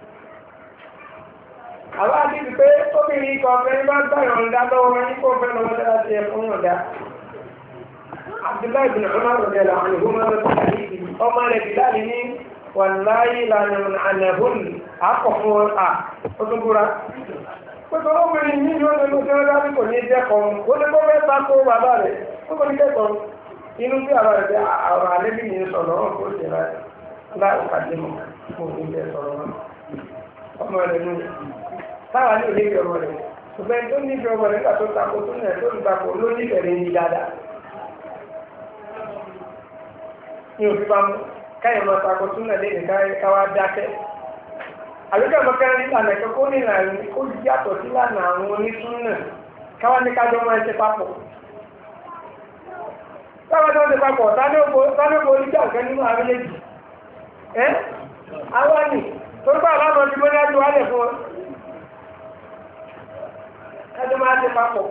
àwọn àti ti pé obìnrin ikọ̀ ọ̀fẹ́ bá gbàyàn ń dá lọ́wọ́ wọn ní kó fẹ́ lọ́wọ́ dára sí ẹ̀fún wọn dá. Abdullahi bin Umar rẹ̀ là wọn ìhó máa ń lọ sí ọmọ rẹ̀ Bilal ní wàláyé lànà ànàhùn àkọ́ fún wọn à ó tún búra. pẹ̀lú ọmọbìnrin ní ìlú ọdún tó ń dárí kò ní jẹ́kọ̀ọ́ ó ní kó fẹ́ sá kó bàbá rẹ̀ ó kò ní kẹ́kọ̀ọ́ inú bí àbá rẹ̀ àwọn àlébí yìí sọ̀rọ̀ ọ̀hún kó ṣe rẹ̀ láìpàdé mọ̀ mo ní bẹ́ẹ̀ sọ̀rọ̀ wọn ọmọ rẹ̀ nù táwa ní òní ọmọ rẹ̀ ṣùgbọ́n tó ní ìfẹ́ ọmọ rẹ̀ nígbà tó takò tó nà tó takò ló ní ìfẹ́ rẹ̀ ní dáadáa ní òfin bá mú káyọ̀ máa takò tó nà lé káwá dákẹ́ àlùkò ọmọkẹ́rin nígbà mẹ́kọ́ kó ní ìlànà kó yàtọ̀ sí lànà àwọn onísúnnà káwá ní kájọ máa ṣe papọ̀ káwá tó ń ṣe papọ̀ tani ó oníjà nǹkan nínú àrílẹ̀jì ẹ́ àwa nì tó gbà láwọn ọdún mọ́ni ájú wálẹ̀ fún wọn kájọ máa ṣe papọ̀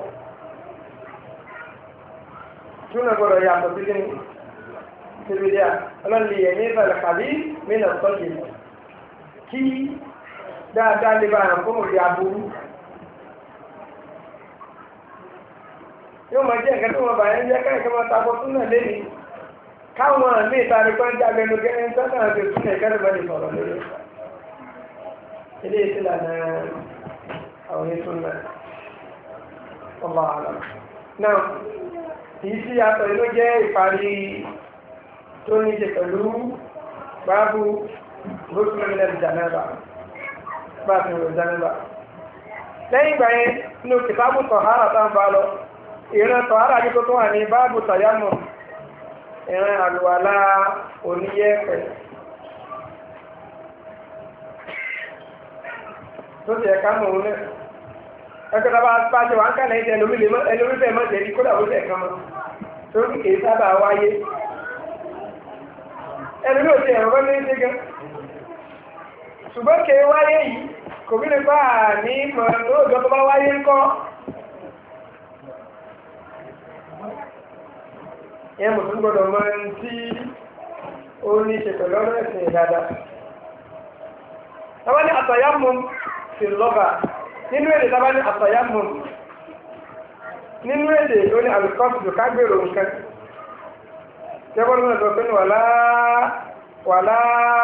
túnà gbọdọ̀ yàtọ̀ sí kí ni síbi díà ọlọ́ọ̀lì yẹn ní ìfẹ̀lẹ̀ kàbí mí nà sọ́ọ̀jì kí dáadáa lè bá àwọn fún òde aburú yóò máa jẹ́ nǹkan tó wọn bá yẹn jẹ́ káyọ̀ máa takọ súnà lẹ́ni káwọn àmì ìtàrí kan jáde ẹnu kẹ́ni tó náà ti súnà ìkẹ́rù bá lè sọ̀rọ̀ lórí ilé ìsìlànà àwọn onísúnà ọba àlọ́ náà kìí sí àtọ̀ inú jẹ́ ìparí tó ní ṣe pẹ̀lú báàbù rúkúnmílẹ̀ ìjànàbà bá fi rò ìjànàbà lẹ́yìn ìgbà yẹn nínú kìtàbù tọ̀hárà tán bá lọ ìran tọ̀hárà ní tó tó wà ní báàbù tàyámù ìran àlùwàlá oníyẹ̀pẹ̀ tó ti ẹ̀ka mọ̀ òun náà ẹgbẹ́ tá a bá pàṣẹ wà ń kà lẹ́yìn ẹlòmí bẹ́ẹ̀ mọ̀ jẹ́rí kódà ó tẹ̀ kan mọ́ tó kì í sábà wáyé ẹlòmí ò ti ẹ̀rọ ní ṣe gan ṣùgbọ́n kì í wáyé yìí kò bí nípa ní mọ̀ lóòjọ́ tó bá wáyé ń kọ́ ìyẹn mùsùlùmí gbọ́dọ̀ mọ̀ ní tí ó ní ṣe pẹ̀lú ọ̀rọ̀ ẹ̀sìn dáadáa tábà ní àtàyàmù fi lọ́gà nínú èdè tábà ní àtàyàmù nínú èdè ó ní àlùkọ́sùdù kágbèrò nǹkan jẹ́bọ́n náà sọ pé ní wàlá wàlá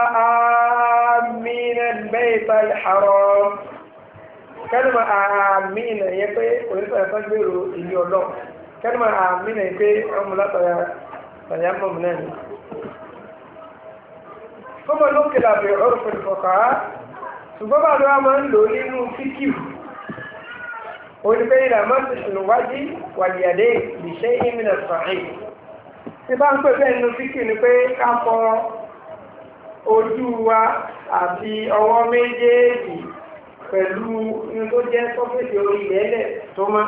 àmìnà bẹ́ẹ̀ta ìhàrọ̀ kẹ́lùmọ̀ àmìnà yẹ pé oníṣẹ́ kágbèrò ìlú ọlọ́ kẹ́lùmọ̀ àmìnà yẹ pé ọmọ látàyà tàyàmù náà ni fọ́mọ lókè làbẹ̀ ọ̀rọ̀ pẹ̀lú fọ̀kà ṣùgbọ́n bá lọ́wọ́ máa ń lò nínú fíkìú onífẹ́ ìlà máa ń tẹ̀sùn wájí wàlìyàdé ìṣe ìmìnà sàáyì tí bá ń pè bẹ́ẹ̀ nínú fíkìú ni pé ká fọ ojú wa àti ọwọ́ méjèèjì pẹ̀lú inú tó jẹ́ sọ́fẹ́sì orí ilẹ̀ tó má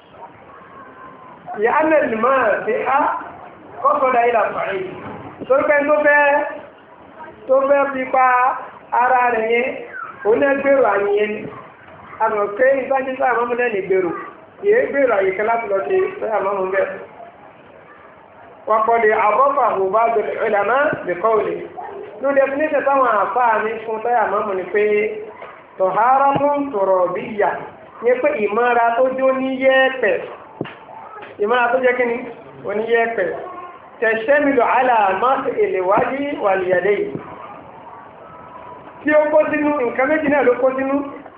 ìyá anẹ́lì máa ṣe á kọ́sọ̀dá ìlà sàáyì tó pẹ́ tó fẹ́ tó fẹ́ fi pa ara rẹ̀ yẹn onígbèrò àyíyẹn ni a mọ̀ pé ìsájísá àmọ́mú náà ní gbèrò yìí gbèrò àyíká láti lọ sí sẹ́yà mọ́mú bẹ́ẹ̀ wọ́n kọ́ lè àbọ́fà àbúbá gbèrò ìlànà lẹ́kọ́ òlè ní definition táwọn àfáà ní fún sẹ́yà mọ́mú ni pé tọ̀hárá tó ń tọ̀rọ̀ bí ìyà ní pé ìmọ́ra tó jó ní yẹ́ẹ̀pẹ̀ ìmọ́ra tó jẹ́ kíni oníyẹ́ẹ̀pẹ̀ tẹ̀sẹ́mìlò aláàmásì èlèwájí wàlìyàdé yìí tí ó kó sínú nǹkan méjì náà ló kó sínú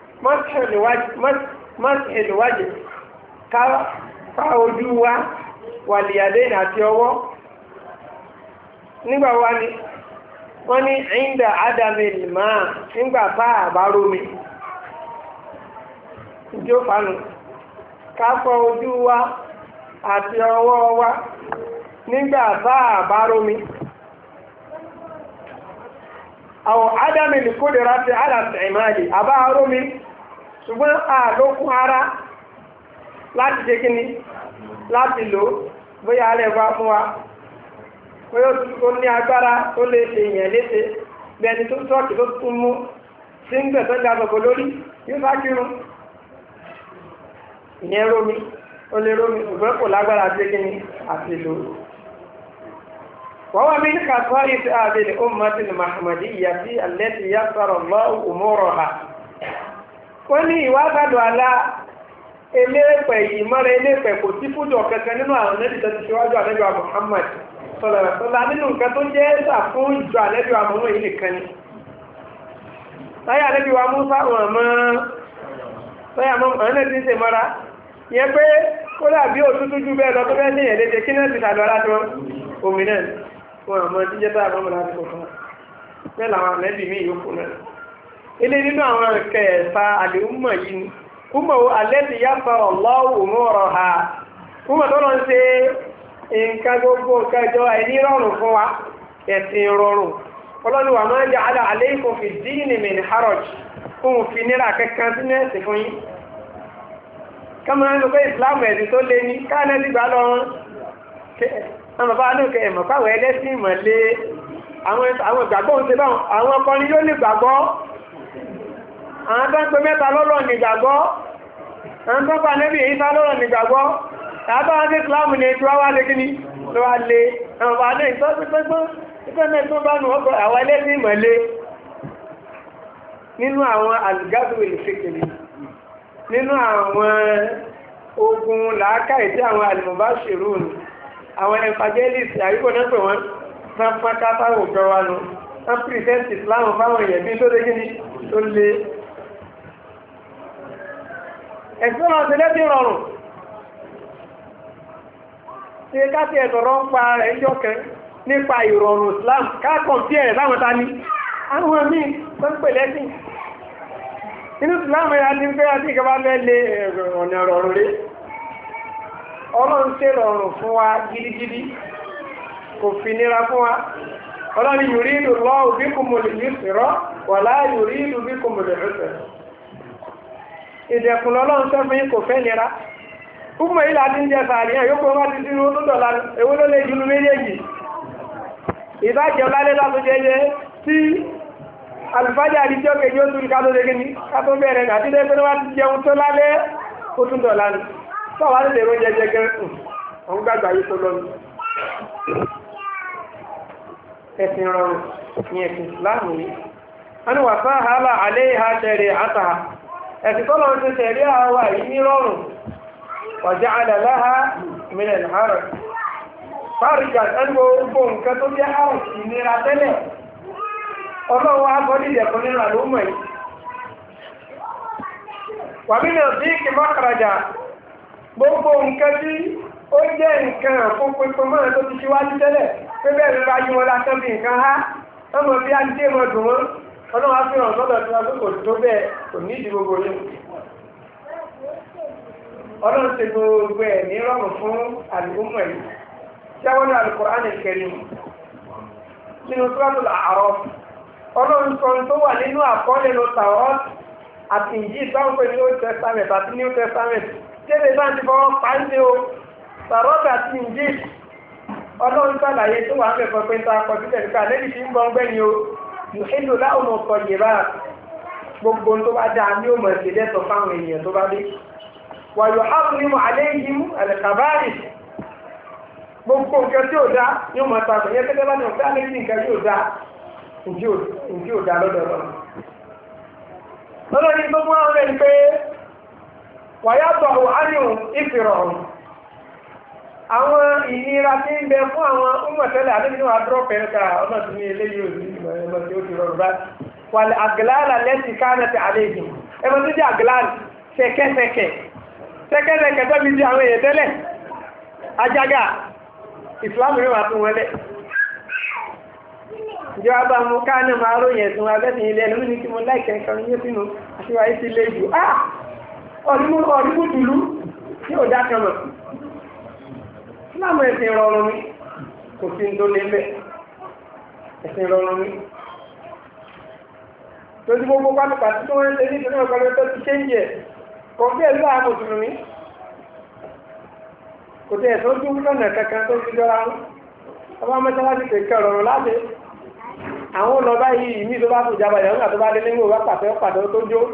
mọ́sí èlèwájí ká ojú wa wàlìyàdé àti ọwọ́ nígbà wá ní wọ́n ní ìndà adamil máa nígbà bá àbárómi ìjó fanu ká fọ ojú wa àti ọwọ́ wa nígbà bá àbárómi àwọn adamil kó lè rántí alàtẹ̀ ìmáàlì àbárómi ṣùgbọ́n àlókún ara láti jẹ́ kíní láti lò bóyá alẹ́ bá fún wa bóyá ó ní agbára tó lè ṣe èèyàn léṣe bí ẹni tó tọ́ọ̀kì tó tún mú sí ń gbẹ̀ tó ń gbàgbọ́ lórí yóò bá kírun ìyẹn rómi ó lè rómi ṣùgbọ́n kò lágbára jẹ́ kíní àti lò وهو من خصائص هذه الأمة المحمدية التي يسر الله أمورها wọ́n ní ìwádàdọ̀ alá eléèpẹ̀ yìí mọ́ra eléèpẹ̀ kò sí fújọ kẹkẹ nínú àwọn ẹ̀nẹ́bì tó ti ṣíwájú ànẹ́bì wa Muhammad sọ̀rọ̀sọ̀lá nínú nǹkan tó jẹ́ ẹ̀sà fún ìjọ ànẹ́bì wa mọ́mọ́ yìí nìkan ni láyé ànẹ́bì wa Mùsá wọn mọ́ lọ́yà mọ́ ọ̀nà tí ń ṣe mọ́ra yẹn pé kó dàbí òtútù jù bẹ́ẹ̀ lọ tó fẹ́ sèyàn léde kí náà ti sàlọ́ láti wọn omi náà wọn àmọ́ tí jẹ́ bá àmọ́ láti kọ̀ fún bẹ́ẹ̀ làwọn àmẹ́bí mi yókù náà ilé nínú àwọn kẹfà àlèhùnmọ̀ yìí ni kúmọ̀ alẹ́ ti yá fa ọlọ́wù mọ́rọ̀ ha kúmọ̀ tó lọ ń ṣe nǹkan gbogbo kẹjọ ẹni rọrùn fún wa ẹ̀sìn rọrùn ọlọ́lùwà máa jẹ́ alẹ́ alaykum fi dini min haraj fún òfin nílà kankan sínú ẹ̀sìn fún yín kọ́mọ̀ ń lọ pé ìsìláàmù ẹ̀sìn tó lé ní káàlẹ́ ti gbà lọ wọn àwọn bàbá náà kẹ ẹ̀mọ̀ káwọ̀ ẹlẹ́sìn ìmọ̀lé àwọn ìgbàgbọ́ ń ṣe báwọn àwọn ọkọrin yóò lè gbàgbọ́ àwọn tó ń pe mẹ́ta lọ́rọ̀ nígbàgbọ́ àwọn tó ń pa nẹ́bí èyí sá lọ́rọ̀ nígbàgbọ́ tàbí àwọn ìsìláàmù ní ètò àwà lé kíní ló wá lé àwọn bàbá náà ìtọ́sípẹ́gbọ́n ìpẹ́mẹ́ tó bá nù ọkọ̀ àwọn ẹlẹ́sìn ìmọ̀lé nínú àwọn alùgádù ìlúfẹ́kẹ̀lì nínú àwọn ogun làákàì tí àwọn alìmọ̀bá ṣèrú ní àwọn evangelist àríkò náà pè wọ́n tán fún kátàwò jọ wa nù tán present Islam fáwọn èèyàn bí tó dé gíní tó lé ẹ̀sùn náà ti lẹ́bí rọrùn tí káàkiri ẹ̀tọ̀rọ̀ ń pa ẹjọ́ kẹ nípa ìrọ̀rùn Islam káàkọ̀ tí ẹ̀rẹ̀ láwọn ta ní àwọn míì tó ń pè lẹ́sìn inú Islam ẹ̀yà ti ń fẹ́ àti ìjọba mẹ́lẹ̀ ọ̀nà rọrùn rí Ọlọ́run ṣe rọrùn fún wa gidigidi kò fi nira fún wa Ọlọ́run yuridu Allahu bikumul yusra wala yuridu bikumul usra ìdẹ̀kùn Ọlọ́run ṣe fún yín kò fẹ́ nira púpọ̀ yìí láti ń jẹ sàárìyàn yóò kó wá ti sínú tó dọ̀la ewó ló lè jùlọ méjèèjì ìbájẹ́ lálẹ́ látó jẹjẹ tí alùfájà àdíjọ́ ó kèjì ó tún ká tó lè gíní ká tó bẹ̀rẹ̀ àti ilé pé wá ti jẹun tó lálẹ́ ó tún dọ̀la ní sọ́wọ́ lè ró jẹjẹ gẹ́rùn ọ̀hún gbàgbà yìí tó lọ́nu ẹ̀sìn rọrùn ní ẹ̀sìn Ìsìláàmù yìí wọ́n ni wà fáà hálà àlẹ́ ìhà tẹ̀rẹ̀ àtàhà ẹ̀sìn tó lọ́n ti tẹ̀rẹ̀ àwà yìí ní rọrùn وجعل لها من الحرج فرجا ẹnu gbogbo nǹkan tó jẹ́ àrùn ìnira tẹ́lẹ̀ ọlọ́wọ́ agbọ́dìdẹ̀ kan nínú àlúmọ̀ yìí wà nínú sí kí mọ́kàrájà gbogbo nǹkan tí ó jẹ́ nǹkan fún pínpín mọ́rin tó ti ṣíwájú tẹ́lẹ̀ pé bẹ́ẹ̀ rírá yí wọn lásán bí nǹkan há ọmọ bí á jẹ́ mọ́ dùn wọn ọlọ́wọ́ á fi hàn sọ́dọ̀ tí wọn kò tó bẹ́ẹ̀ kò ní ìdí gbogbo yìí ọlọ́run ti gbogbo ẹ̀ ní rọrùn fún àlùmọ̀ yìí tí a wọ́n ní Al-Qur'an Al-Karim nínú Suratul A'raf ọlọ́run sọ tó wà nínú àkọọ́lẹ̀ ló Tawrat àti Injil báwọn pé ní Old Testament àti New Testament kéde bá ti fọwọ́ pàǹdé o Tawrat àti Injil ọlọ́run sàlàyé tó wà ń fẹ́ pé ta kọ sílẹ̀ nípa lẹ́yìn tí ń bọ́ ń gbẹ́ni o yuhillu lahum at-tayyibat gbogbo tó bá dáa ní òmò ìṣẹ̀lẹ̀ tó fáwọn èèyàn tó bá dé ويحرم عليهم الخبائث gbogbo nǹkan tí ó dá yóò máa ta àgbẹ̀yẹ́ tẹ́tẹ́ bá ní ọ̀fẹ́ alẹ́ sí nǹkan yóò dá nǹkan yóò dá lọ́dọ̀ ọ̀rọ̀ lọ́dọ̀ ní gbogbo àwọn ẹni pé wàyàtọ̀ àríwọ̀n ìfìrọ̀ ọ̀rùn àwọn ìnira tí ń bẹ fún àwọn ọmọọ̀tẹ́lẹ̀ àdébínú àdúrọ̀ pẹ̀lẹ́ta ọ̀nà tí ní eléyìí ò ní ìmọ̀ tí ó ti rọrùn bá wàlẹ̀ àgìláàlà lẹ́sì káàdẹ̀tẹ̀ àlejò ẹmọ tó jẹ́ àgìláàlà ṣẹ̀kẹ́ṣẹ̀kẹ́ ṣẹ̀kẹ́ṣẹ̀kẹ́ tó fi di àwọn èèyàn tẹ́lẹ̀ ajágà ìsìlámù rí wà tún wọlé ìjọba bá mú káàní máa ròyìn ẹ̀sùn abẹ́sìn ilẹ̀ ẹ̀lú ní kí mo láìkẹ́ nǹkan yé sínú àṣíwáyé sí ilé jù ah ọdún dùlú tí ò dákanmọ̀ ìsìlámù ẹ̀sìn rọrùn mi kò sí tó lé mẹ́ ẹ̀sìn rọrùn mi tó ti gbogbo pátápátá tó wọ́n ń ṣe ní ìpínlẹ̀ ọ̀pọ̀lọpọ̀ tó ti ṣe ń jẹ kọ̀ọ̀kẹ́ ìlú àwọn mùsùlùmí kò tẹ́ ẹ̀sọ́ tó lọ́nà kankan tó fi jọra wọn ọba mẹ́sàlájì kẹ̀kẹ́ ọ̀rọ̀ láti àwọn olọ́bá yìí ìmí tó bá tó jábà ìyàwó àti bá dé lẹ́yìn òwá pàtẹ́ pàtẹ́ tó jó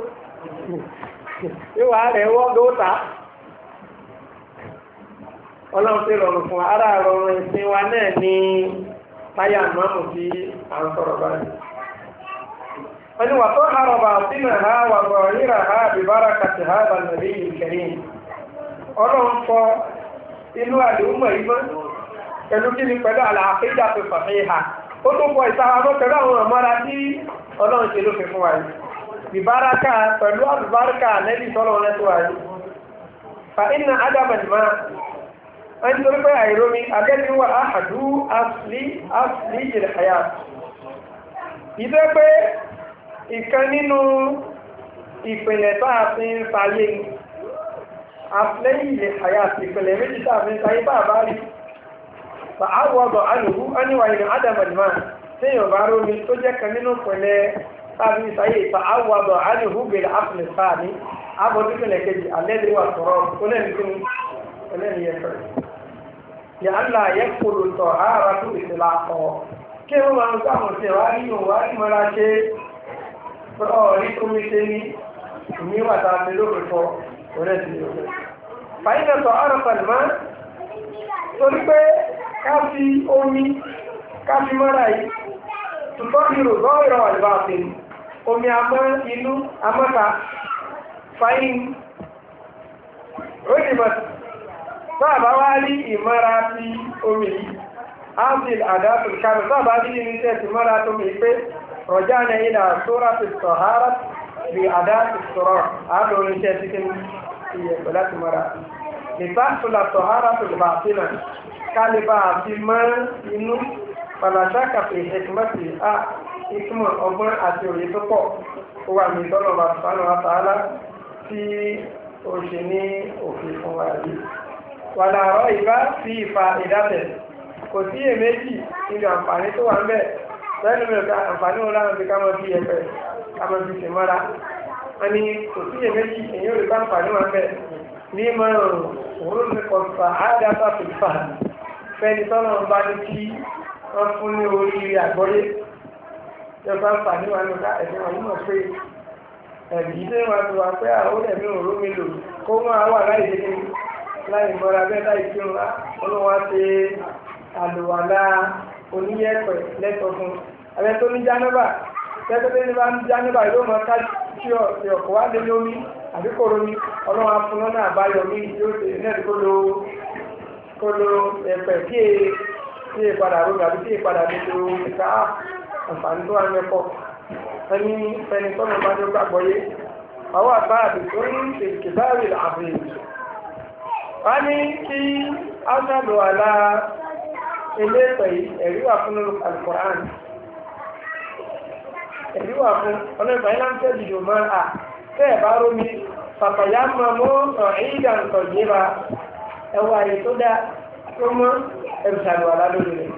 ìwà rẹ̀ wọ́n gọ́ta ọlọ́run tí rọrùn fún ara rọrùn ìsìn wa náà ní táyà mọ́mù tí à ń sọ̀rọ̀ báyìí wọ́n ni wà tó harọ̀bà sínú ha wà bọ̀ ríra ha bìbára kàtì ha bà nàbí ìkẹrin ọlọ́run fọ́ inú àdéhùnmọ̀ yìí mọ́ pẹ̀lú kí ni pẹ̀lú àlàáfíà tó fàfẹ́ ha ó tó fọ ìsára mọ́ pẹ̀lú àwọn ọmọdá tí ọlọ́run ṣe ló fi fún wa yìí ìbáraka pẹ̀lú àbúbáraka nẹ́bí sọ́lọ́ lẹ́tọ́wàá fa iná adamadima wọ́n tó rí pé àìrómi abẹ́bíwà áhàdú asìlì ìjìnlẹ̀ àyà ìfẹ́ pé ìkan nínú ìpìlẹ̀ tó àfi ń sáyé asìlì ìjìnlẹ̀ àyà ìpìlẹ̀ méjì tó àfi ń sáyé bá bá rí fa áwọ̀dọ̀ alùhú aníwà ìlú adamadima tí yóò bá rómi tó jẹ́ kan nínú ìpìlẹ̀ tàbí sáyé fa áwọ̀dọ̀ alùhú bèèrè asìlì sáà ní abọ́dún ìpìlẹ̀ kejì alẹ́ wà sọ̀rọ̀ ya Allah ya kúrò tọ̀ ara tó ìsìlá ọ̀ kí wọ́n máa ń sáwọn tí wá rí òun wá rí mọ́ra ṣe ọ̀rí tó mi ṣe ní ìníwàtà àti lóòrùtọ́ orí ẹ̀sìn ìrọ̀lẹ́ fàyínà tọ̀ ara pẹ̀lú torí pé ká fi omi ká fi mọ́ra yìí tutọ́ ìrò lọ́rọ̀ àlùbá àti omi amọ́ inú amọ́ta fàyín rẹ́dìmọ̀tì sáàbá wá rí ìmọ́ra sí omi yìí áfíl àdáfíl kàmì sáàbá rí ní iṣẹ́ ti mọ́ra tó mi pé rọjá ní ilẹ̀ sóra fi sọ̀hárá bí àdáfíl sọ̀rọ̀ àádọ́rin iṣẹ́ ti kí iye pẹ̀lá ti mọ́ra nípa sọ̀lá sọ̀hárá tó bá sínà kálíbà àti mọ́ inú pàlàṣákà fi hekmati a ìtumọ̀ ọgbọ́n àti òye tó pọ̀ ó wà ní tọ́nà bàtánà àtàlá tí ó ṣe ní òfin fún wa yìí wàlá ọ̀rọ̀ ìbá fi ìfà ìdátẹ̀ kò sí èméjì níbi àǹfààní tó wà ń bẹ̀ lẹ́nu mẹ́ta àǹfààní wọn láwọn fi ká mọ́ bí ẹ̀fẹ̀ ká mọ́ bí ṣèmọ́ra wọn ni kò sí èméjì èyí ò lè bá àǹfààní wọn bẹ̀ ní mọ́rùn òun ló kọ̀ fà ádáfà fìfà fẹ́ni tọ́nà bá ní kí wọ́n fún ní orí àgbọ́yé yọ bá àǹfààní wọn ní ọ̀gá ẹ̀sìn wọn mọ̀ pé ẹ̀bí ilé wọn ti wà pé àwọn ẹ̀mí òró mi lò kó wọn wà láì láì mọ́ra bẹ́ẹ̀ láì tí ó olówó ṣe àlùwàlá oníyẹ̀pẹ̀ lẹ́tọ̀ fún abẹ́ tó ní jánábà tẹ́tẹ́tẹ́ ní bá ń jánábà yóò mọ ká tí ọkọ̀ wá lé lórí àbí kò romi ọlọ́wọ́ fún lọ́nà àbáyọ mí yóò ṣe náà kó lo kó lo ẹ̀pẹ̀ tí è tí è padà romi àbí tí è padà lè lo ìka àǹfààní tó wà ń mẹ́kọ̀ ẹni ẹni tọ́nà bá tó gbàgbọ́ yé àwọn àbá àbí tó ń ṣe kìbáàrì àbí wá ní kí ásàlù àlá ilé pẹ̀ ẹ̀rí wà fún Al-Qur'an ẹ̀rí wà fún ọlọ́pàá ilá ń tẹ́ jùlọ máa à tẹ́ ẹ̀ bá rómi pàpàyà máa mọ́ ìdá nǹkan yíra ẹwà àyè tó dá tó mọ́ ẹ̀rùsàlù àlá lórí rẹ̀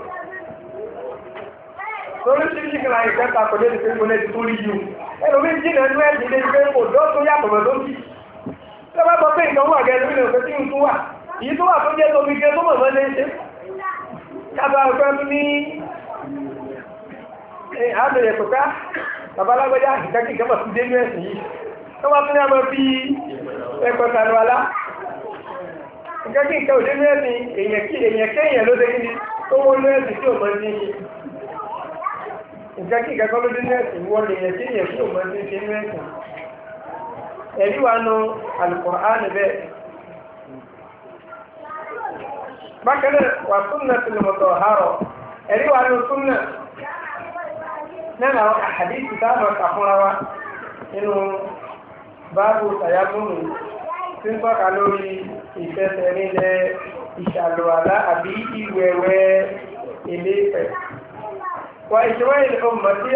torí sí sí kìlá ìfẹ́ta kò lè ti pé gbọ́nẹ́ ti tó rí yìí ẹ̀rọ mi jìnà ẹnu ẹ̀dì lè gbé kò dọ́ tó yàtọ̀ mọ́ tó kì tó bá sọ pé nǹkan wà gẹ́gẹ́ nínú ìfẹ́ tí ń tún wà èyí tó wà tó jẹ́ tóbi gẹ́ tó mọ̀ mọ́ lé ṣe kábà ọ̀fẹ́ ní àbẹ̀rẹ̀ tó ká babalágbẹ́já ìkákì kẹfà sí dé ní ẹ̀sìn yìí tó wá tún ní àmọ́ bí ẹ̀kọ́ sàrò alá ìkákì ìkẹ́ òdé ní ẹ̀sìn èèyàn kẹ́yìn ló dé kí ni tó wọ́n ní ẹ̀sìn tí ò mọ́ ní ṣe ìkákì ìkẹ́kọ́ ló dé ní ẹ̀sìn wọ́n lè yẹn tí èèyàn tí ò mọ́ ní ṣe ní ẹ̀sìn ẹ̀rí wa nù Al-Qur'an bẹ́ẹ̀ bákanáà wà súnnà tí lè mọ̀tọ̀ àárọ̀ ẹ̀rí wa nù súnnà náà àwọn àhàdìsì táàmà kàfúnra wa nínú báàbù tàyámùnù tí ń tọ́ka lórí ìfẹsẹ̀ nílẹ̀ ìṣàlùwàlá àbí ìwẹ̀wẹ̀ ilé ìfẹ́ wà ìṣẹ́wọ́ ilẹ̀ ummati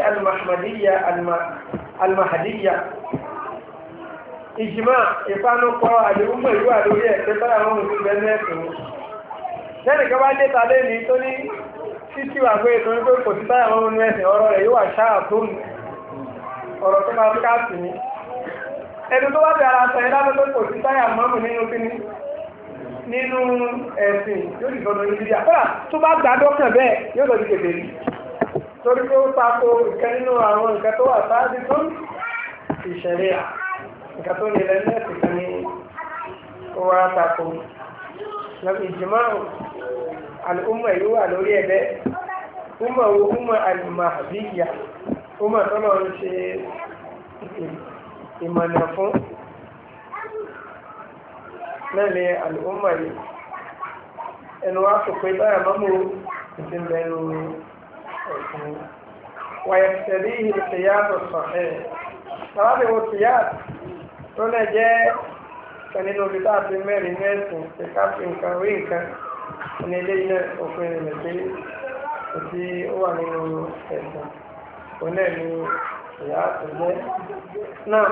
al-mahadiyya ìjìmá ìfanúkọ àdéhùnmọ̀ ìlú àlórí ẹ̀kẹ́ tọ́lá àwọn òṣìṣẹ́ mẹ́sìn lẹ́nìkan bá dé tàlé ní tó ní títí wà pé ètò wípé kò sí táyà mọ́mú mẹ́sìn ọ̀rọ̀ rẹ̀ yóò wà ṣáà tó nù ọ̀rọ̀ tó máa káàsì ní ẹni tó bá bẹ̀ ara sọ ẹ̀dá tó kò sí táyà mọ́mú nínú kíní nínú ẹ̀sìn yóò dì sọ́dọ̀ ní bídíà kódà tó bá gbà dọ́kàn bẹ́ẹ̀ yóò lọ di kèfè rí torí pé ó tako ìkẹ́ nínú àwọn nǹkan tó wà sáájú tó ìṣẹ̀lẹ̀ nǹkan tó lè lẹ́nu ẹ̀sìn kan ní ó wá tako ìjìmá al'umma yìí wà lórí ẹ̀bẹ́ umma wo umma al-mahdiyya umma tọ́lọ̀ ń ṣe ìmọ̀nà fún mẹ́lẹ̀ al'umma yìí ẹnu wá kò pé báyà mọ́mú ìsìn bẹ̀rù ẹ̀sìn wàyẹ̀ tẹ̀lé ìṣẹ̀yàtọ̀ sọ̀hẹ́ bàbá mi wo tìyà tó lè jẹ́ nínú ibi tá a fi mẹ́rin mẹ́sìn pé ká fi nǹkan rí nǹkan ní ilé iná òfin rẹ̀ pé kò sí ó wà nínú ẹ̀sìn òun náà ni ìyá tó jẹ́ náà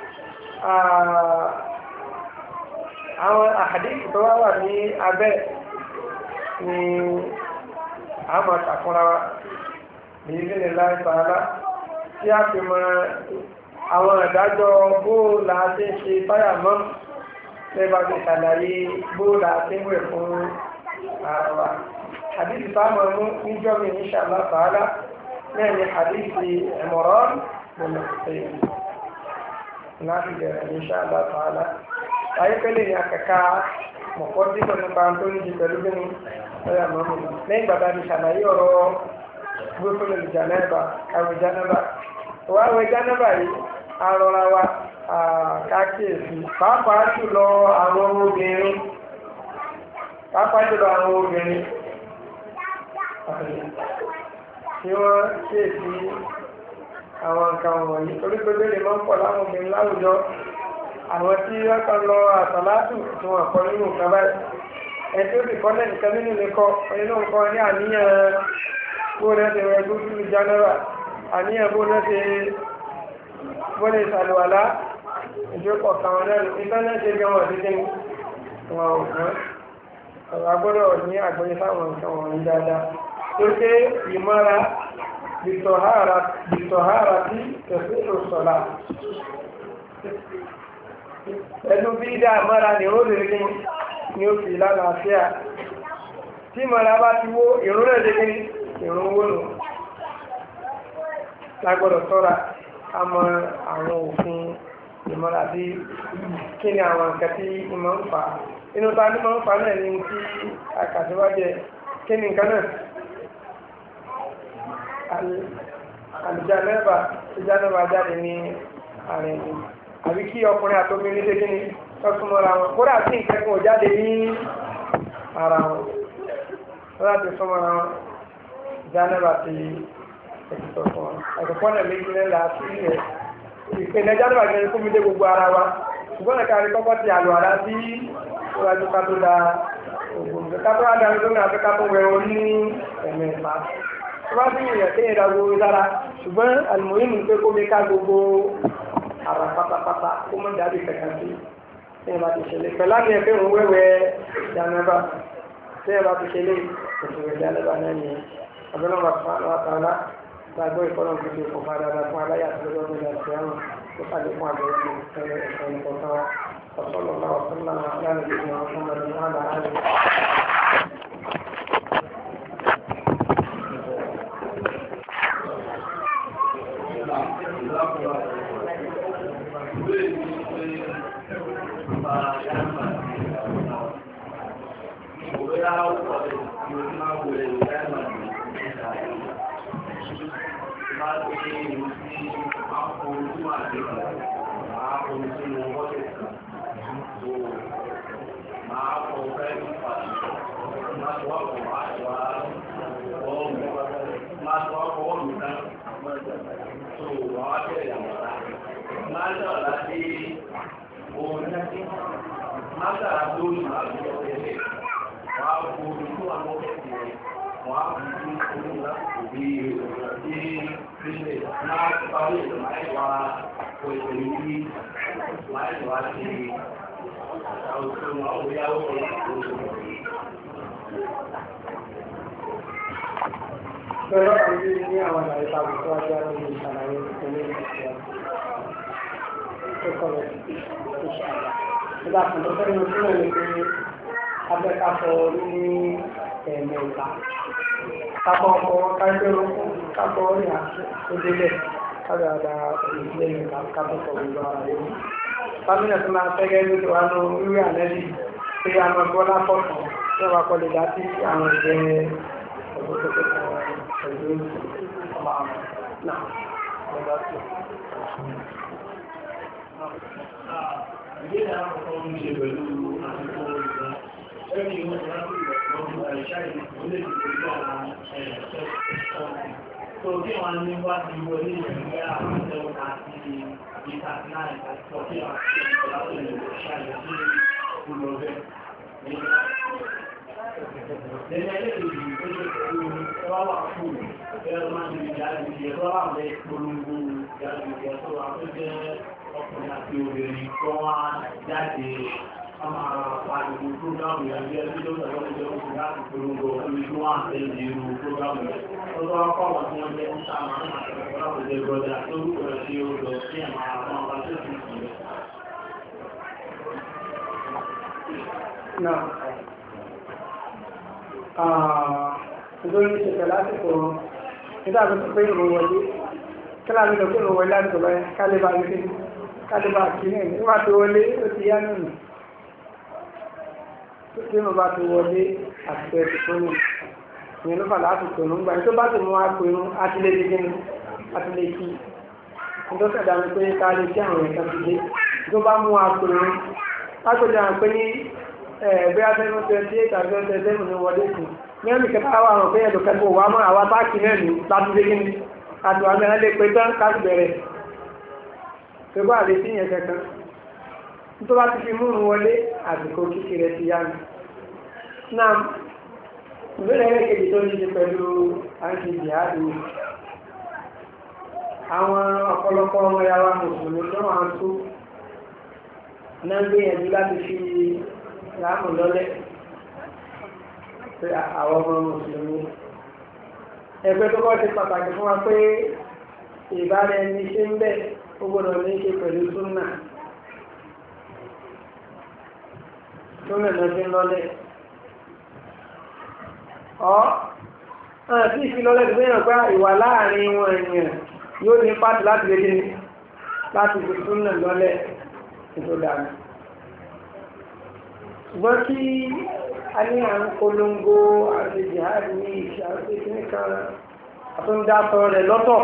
àwọn àhàdíìsì tó wá wà ní abẹ́ ni a máa kàkúnra wa èyí nílẹ̀ láì sàárá tí a fi mọ àwọn ìdájọ́ bóòlà tí ń ṣe báyà mọ́ lẹ́bàá ti ṣàlàyé bóòlà tí ń wẹ̀ fún ara wa àdíìsì táwọn ọmọ níjọ́ mi ní ṣàlá sàárá náà ni àdíìsì Imran bin Husayn láti bẹ̀rẹ̀ ní ṣàlá sàárá ayé pẹ́lẹ́ ní akẹ́kà mọ̀kọ́ dípò nípa tó ní di pẹ̀lú bí ní ọ̀yà mọ́mù lẹ́yìn bàbá mi ṣàlàyé ọ̀rọ̀ gbófin ìjànẹ́bà àwẹ̀ ìjànẹ́bà wà àwẹ̀ ìjànẹ́bà yìí arọra wa káàkiri pàápàá jùlọ àwọn obìnrin pàápàá jùlọ àwọn obìnrin tí wọ́n kíyèsí àwọn nǹkan wọ̀nyí torí pé bẹ́ẹ̀ lè máa ń pọ̀ láwọn obìnrin láwùjọ àwọn tí wọ́n kan lọ àsàlátù tí wọ́n kọ nínú nǹkan báyìí ẹni tó sì kọ́ náà nìkan nínú ilé kọ́ nínú nǹkan ní àníyàn bó náà ṣe rẹ gbójú ìjánẹ́rà àníyàn bó náà ṣe bó lè ṣàlùwàlá ìjókòó kan náà nígbà náà ṣe gbé wọn dídí wọn ò fún ọ̀rọ̀ agbọ́dọ̀ ní àgbọ́yé sáwọn nǹkan wọ̀nyí dáadáa tó ṣe ìmọ́ra bìtọ̀hárà tí tẹ̀sí òṣọ̀lá pẹ̀lú bí dáa mọ́ra ní ó lè rí ní ó fi lálàáfíà tí mọ́ra bá ti wó ìrún rẹ̀ lè rí ìrún wó nù lágbọ́dọ̀ tọ́ra a mọ àwọn òfin ìmọ́ra bí kí ni àwọn nǹkan tí ìmọ̀ ń fà inú ta ní mọ́ ń fà náà ní tí àkàtíwájẹ kí ni nǹkan náà àlùjánẹ́bà ìjánẹ́bà jáde ní ààrẹ ni àbí kí ọkùnrin àtòmìnrin ṣe kí ni ọsùnmọ́ra wọn kódà sí ìkẹ́kùn ò jáde ní ara wọn láti súnmọ́ra wọn jánẹ́bà ti ẹ̀kùtọ̀ fún wọn ẹ̀kùtọ̀ náà méjì lẹ́la sí ilẹ̀ ìpínlẹ̀ jánẹ́bà jẹ́ kó mi dé gbogbo ara wa ṣùgbọ́n ẹ̀ka rí kọ́kọ́ ti àlọ́ àlá sí iwájú ká tó da ògùn ká tó adarí tó ní àfikà tó wẹ̀ wọn ní ẹ̀mẹ́fà tó bá sì yìnyín kéyìn da gbogbo sára ṣùgbọ́n àlùmọ́yìn pé kó mi ká gbogbo ara pátápátá kó mọ́ jáde kẹ̀kẹ́ sí ẹ̀yìn bá ti ṣẹlẹ̀ pẹ̀lá ní ẹ̀fẹ́ òun wẹ́wẹ́ jánẹ́bà ẹ̀yìn bá ti ṣẹlẹ̀ òṣèré jánẹ́bà náà ní ọ̀gbẹ́nà wà fún àwọn àtàlá gbàgbọ́ ìfọ́nà gbogbo ìfọ̀fà dáadáa fún aláyà tó lọ́wọ́ nígbà tí àwọn tó pàdé fún àgbẹ̀rẹ̀ ní ẹ̀rọ ẹ̀sọ́ ìkọ̀ọ̀kan wa ọ̀sọ́lọ̀ náà ọ̀sọ́lọ̀ náà láàrin ìgbìmọ̀ àwọn ọmọ ẹ̀rọ náà láàrin Pero aquí ní àwọn àlàyé tàbí tó wájú àwọn ìlú ìṣàlàyé ìpínlẹ̀ ìṣẹ́ ìkọlẹ̀ ìṣàlá. Nígbà kan tó fẹ́ràn tó rẹ̀ ní pé abẹ́kápọ̀ ní ẹ̀mẹ̀ta. Kápọ̀ ọkọ̀ kájọ́ kápọ̀ orí àdélẹ̀ kájọ̀dá ìdílé ìgbà kápọ̀ gbogbo ara rẹ̀. Fámínà tó máa fẹ́gẹ́ ló tó wá ní orí àlẹ́lì pé a máa gbọ́ lápọ̀tàn tí wọ́n bá kọ́ lè dá sí àwọn ìgbẹ́ Ìgbésẹ̀ àwọn ọmọ ọmọ ìṣẹ́ pẹ̀lú àtúntò ìgbà ẹni ìwọ̀n tí wọ́n ti lọ́dún àìṣà ìlú lè ti pẹ̀lú àwọn ẹ̀ṣẹ́ tó kí wọ́n ní wá ti wọlé ìrìnlẹ̀ àwọn ìjọba àti ìta náà ìtàkọ́ kí wọ́n ti ìjọba ṣàlẹ̀ sí olùọ̀bẹ̀. Lẹ́yìn ẹlẹ́gbẹ̀ẹ́ ìgbésẹ̀ pẹ̀lú ẹwà wà fún ẹ̀rọ máa ń di ìyáàdì ẹ̀rọ àwọn ẹ̀pọ̀lọpọ̀ ìyáàdì ẹ̀tọ́ àpẹjẹ́ ọkùnrin àti obìnrin tó wá jáde ọmọ àpàdé prógámù ìyàgbé ẹgbẹ́ tó tẹ̀lé ọjọ́ oṣù láti polongo orí tó wà tẹ́lẹ̀ irú prógámù yẹn. Ó tó wá kọ́ wọn tí wọ́n jẹ́ ń sáà máa ń àtẹ̀lẹ́ brọ́dà tó rúkọ rẹ̀ sí odò sí ẹ̀mà àwọn ọba tó ti sì rẹ̀. Náà, ìdórí ti ṣẹ̀fẹ̀ lásìkò nígbà tó ti pé ìrò wọlé, kí láàrín lọ pé ìrò wọlé láti tọ̀lọ́ kálébà wípé kálébà kí ní ìwà tó wọlé ó ti yá nínú. Tí mo bá ti wọlé àti ẹ̀sì tó nù, ìyẹn ló fà láti tòun gbà tó bá ti mú wa pè ń àtìlẹ́ dídí ní àtìlẹ́ kí. Nítorí sẹ̀dá mi pé ká lè kí àwọn ẹ̀ka ti dé. Tó bá mú wa pè ń lágbèjà pé ní ẹ̀ẹ́gbẹ́ atẹ́nu twenty eight àti twenty seven ní wọlé sí. Ní ẹ̀mí kẹta wà rọ̀ pé ẹ̀dùn kẹ́kọ̀ọ́ wà mọ́ àwa táàkì náà ní láti dé kíni. Àti wà mẹ́rin lè pé tán káàkiri bẹ̀rẹ̀. Pé bá àlè sí yẹn kankan. Tó bá ti fi múrun wọlé àsìkò kíkiri ti yá mi. Náà, ìbéèrè ẹlẹ́kejì tó ní ṣe pẹ̀lú àǹtí jihadi. Àwọn ọ̀pọ̀lọpọ̀ ọmọ yàrá mùsùlùmí tó wà ń tó náà gbìyànjú láti fi láàmù lọ́lẹ̀ pé àwọn ọmọ mùsùlùmí. Ẹgbẹ́ tó kọ́ ti pàtàkì fún wa pé ìbára ẹni ṣe ń bẹ̀ ó gbọ́dọ̀ ní ṣe pẹ̀lú súnnà. Súnnà lọ sí lọ́lẹ̀. Ọ́ àti ìfilọ́lẹ̀ tó mẹ́ràn pé ìwà láàrin wọn ènìyàn yóò ní pàtì láti lè gíní láti fi súnnà lọ́lẹ̀ ìtòdàmì. Ṣùgbọ́n kí a ní à ń polongo àti jihadi ní ìṣàṣẹ́ ìkíní kan àtúndátọ̀ rẹ̀ lọ́tọ̀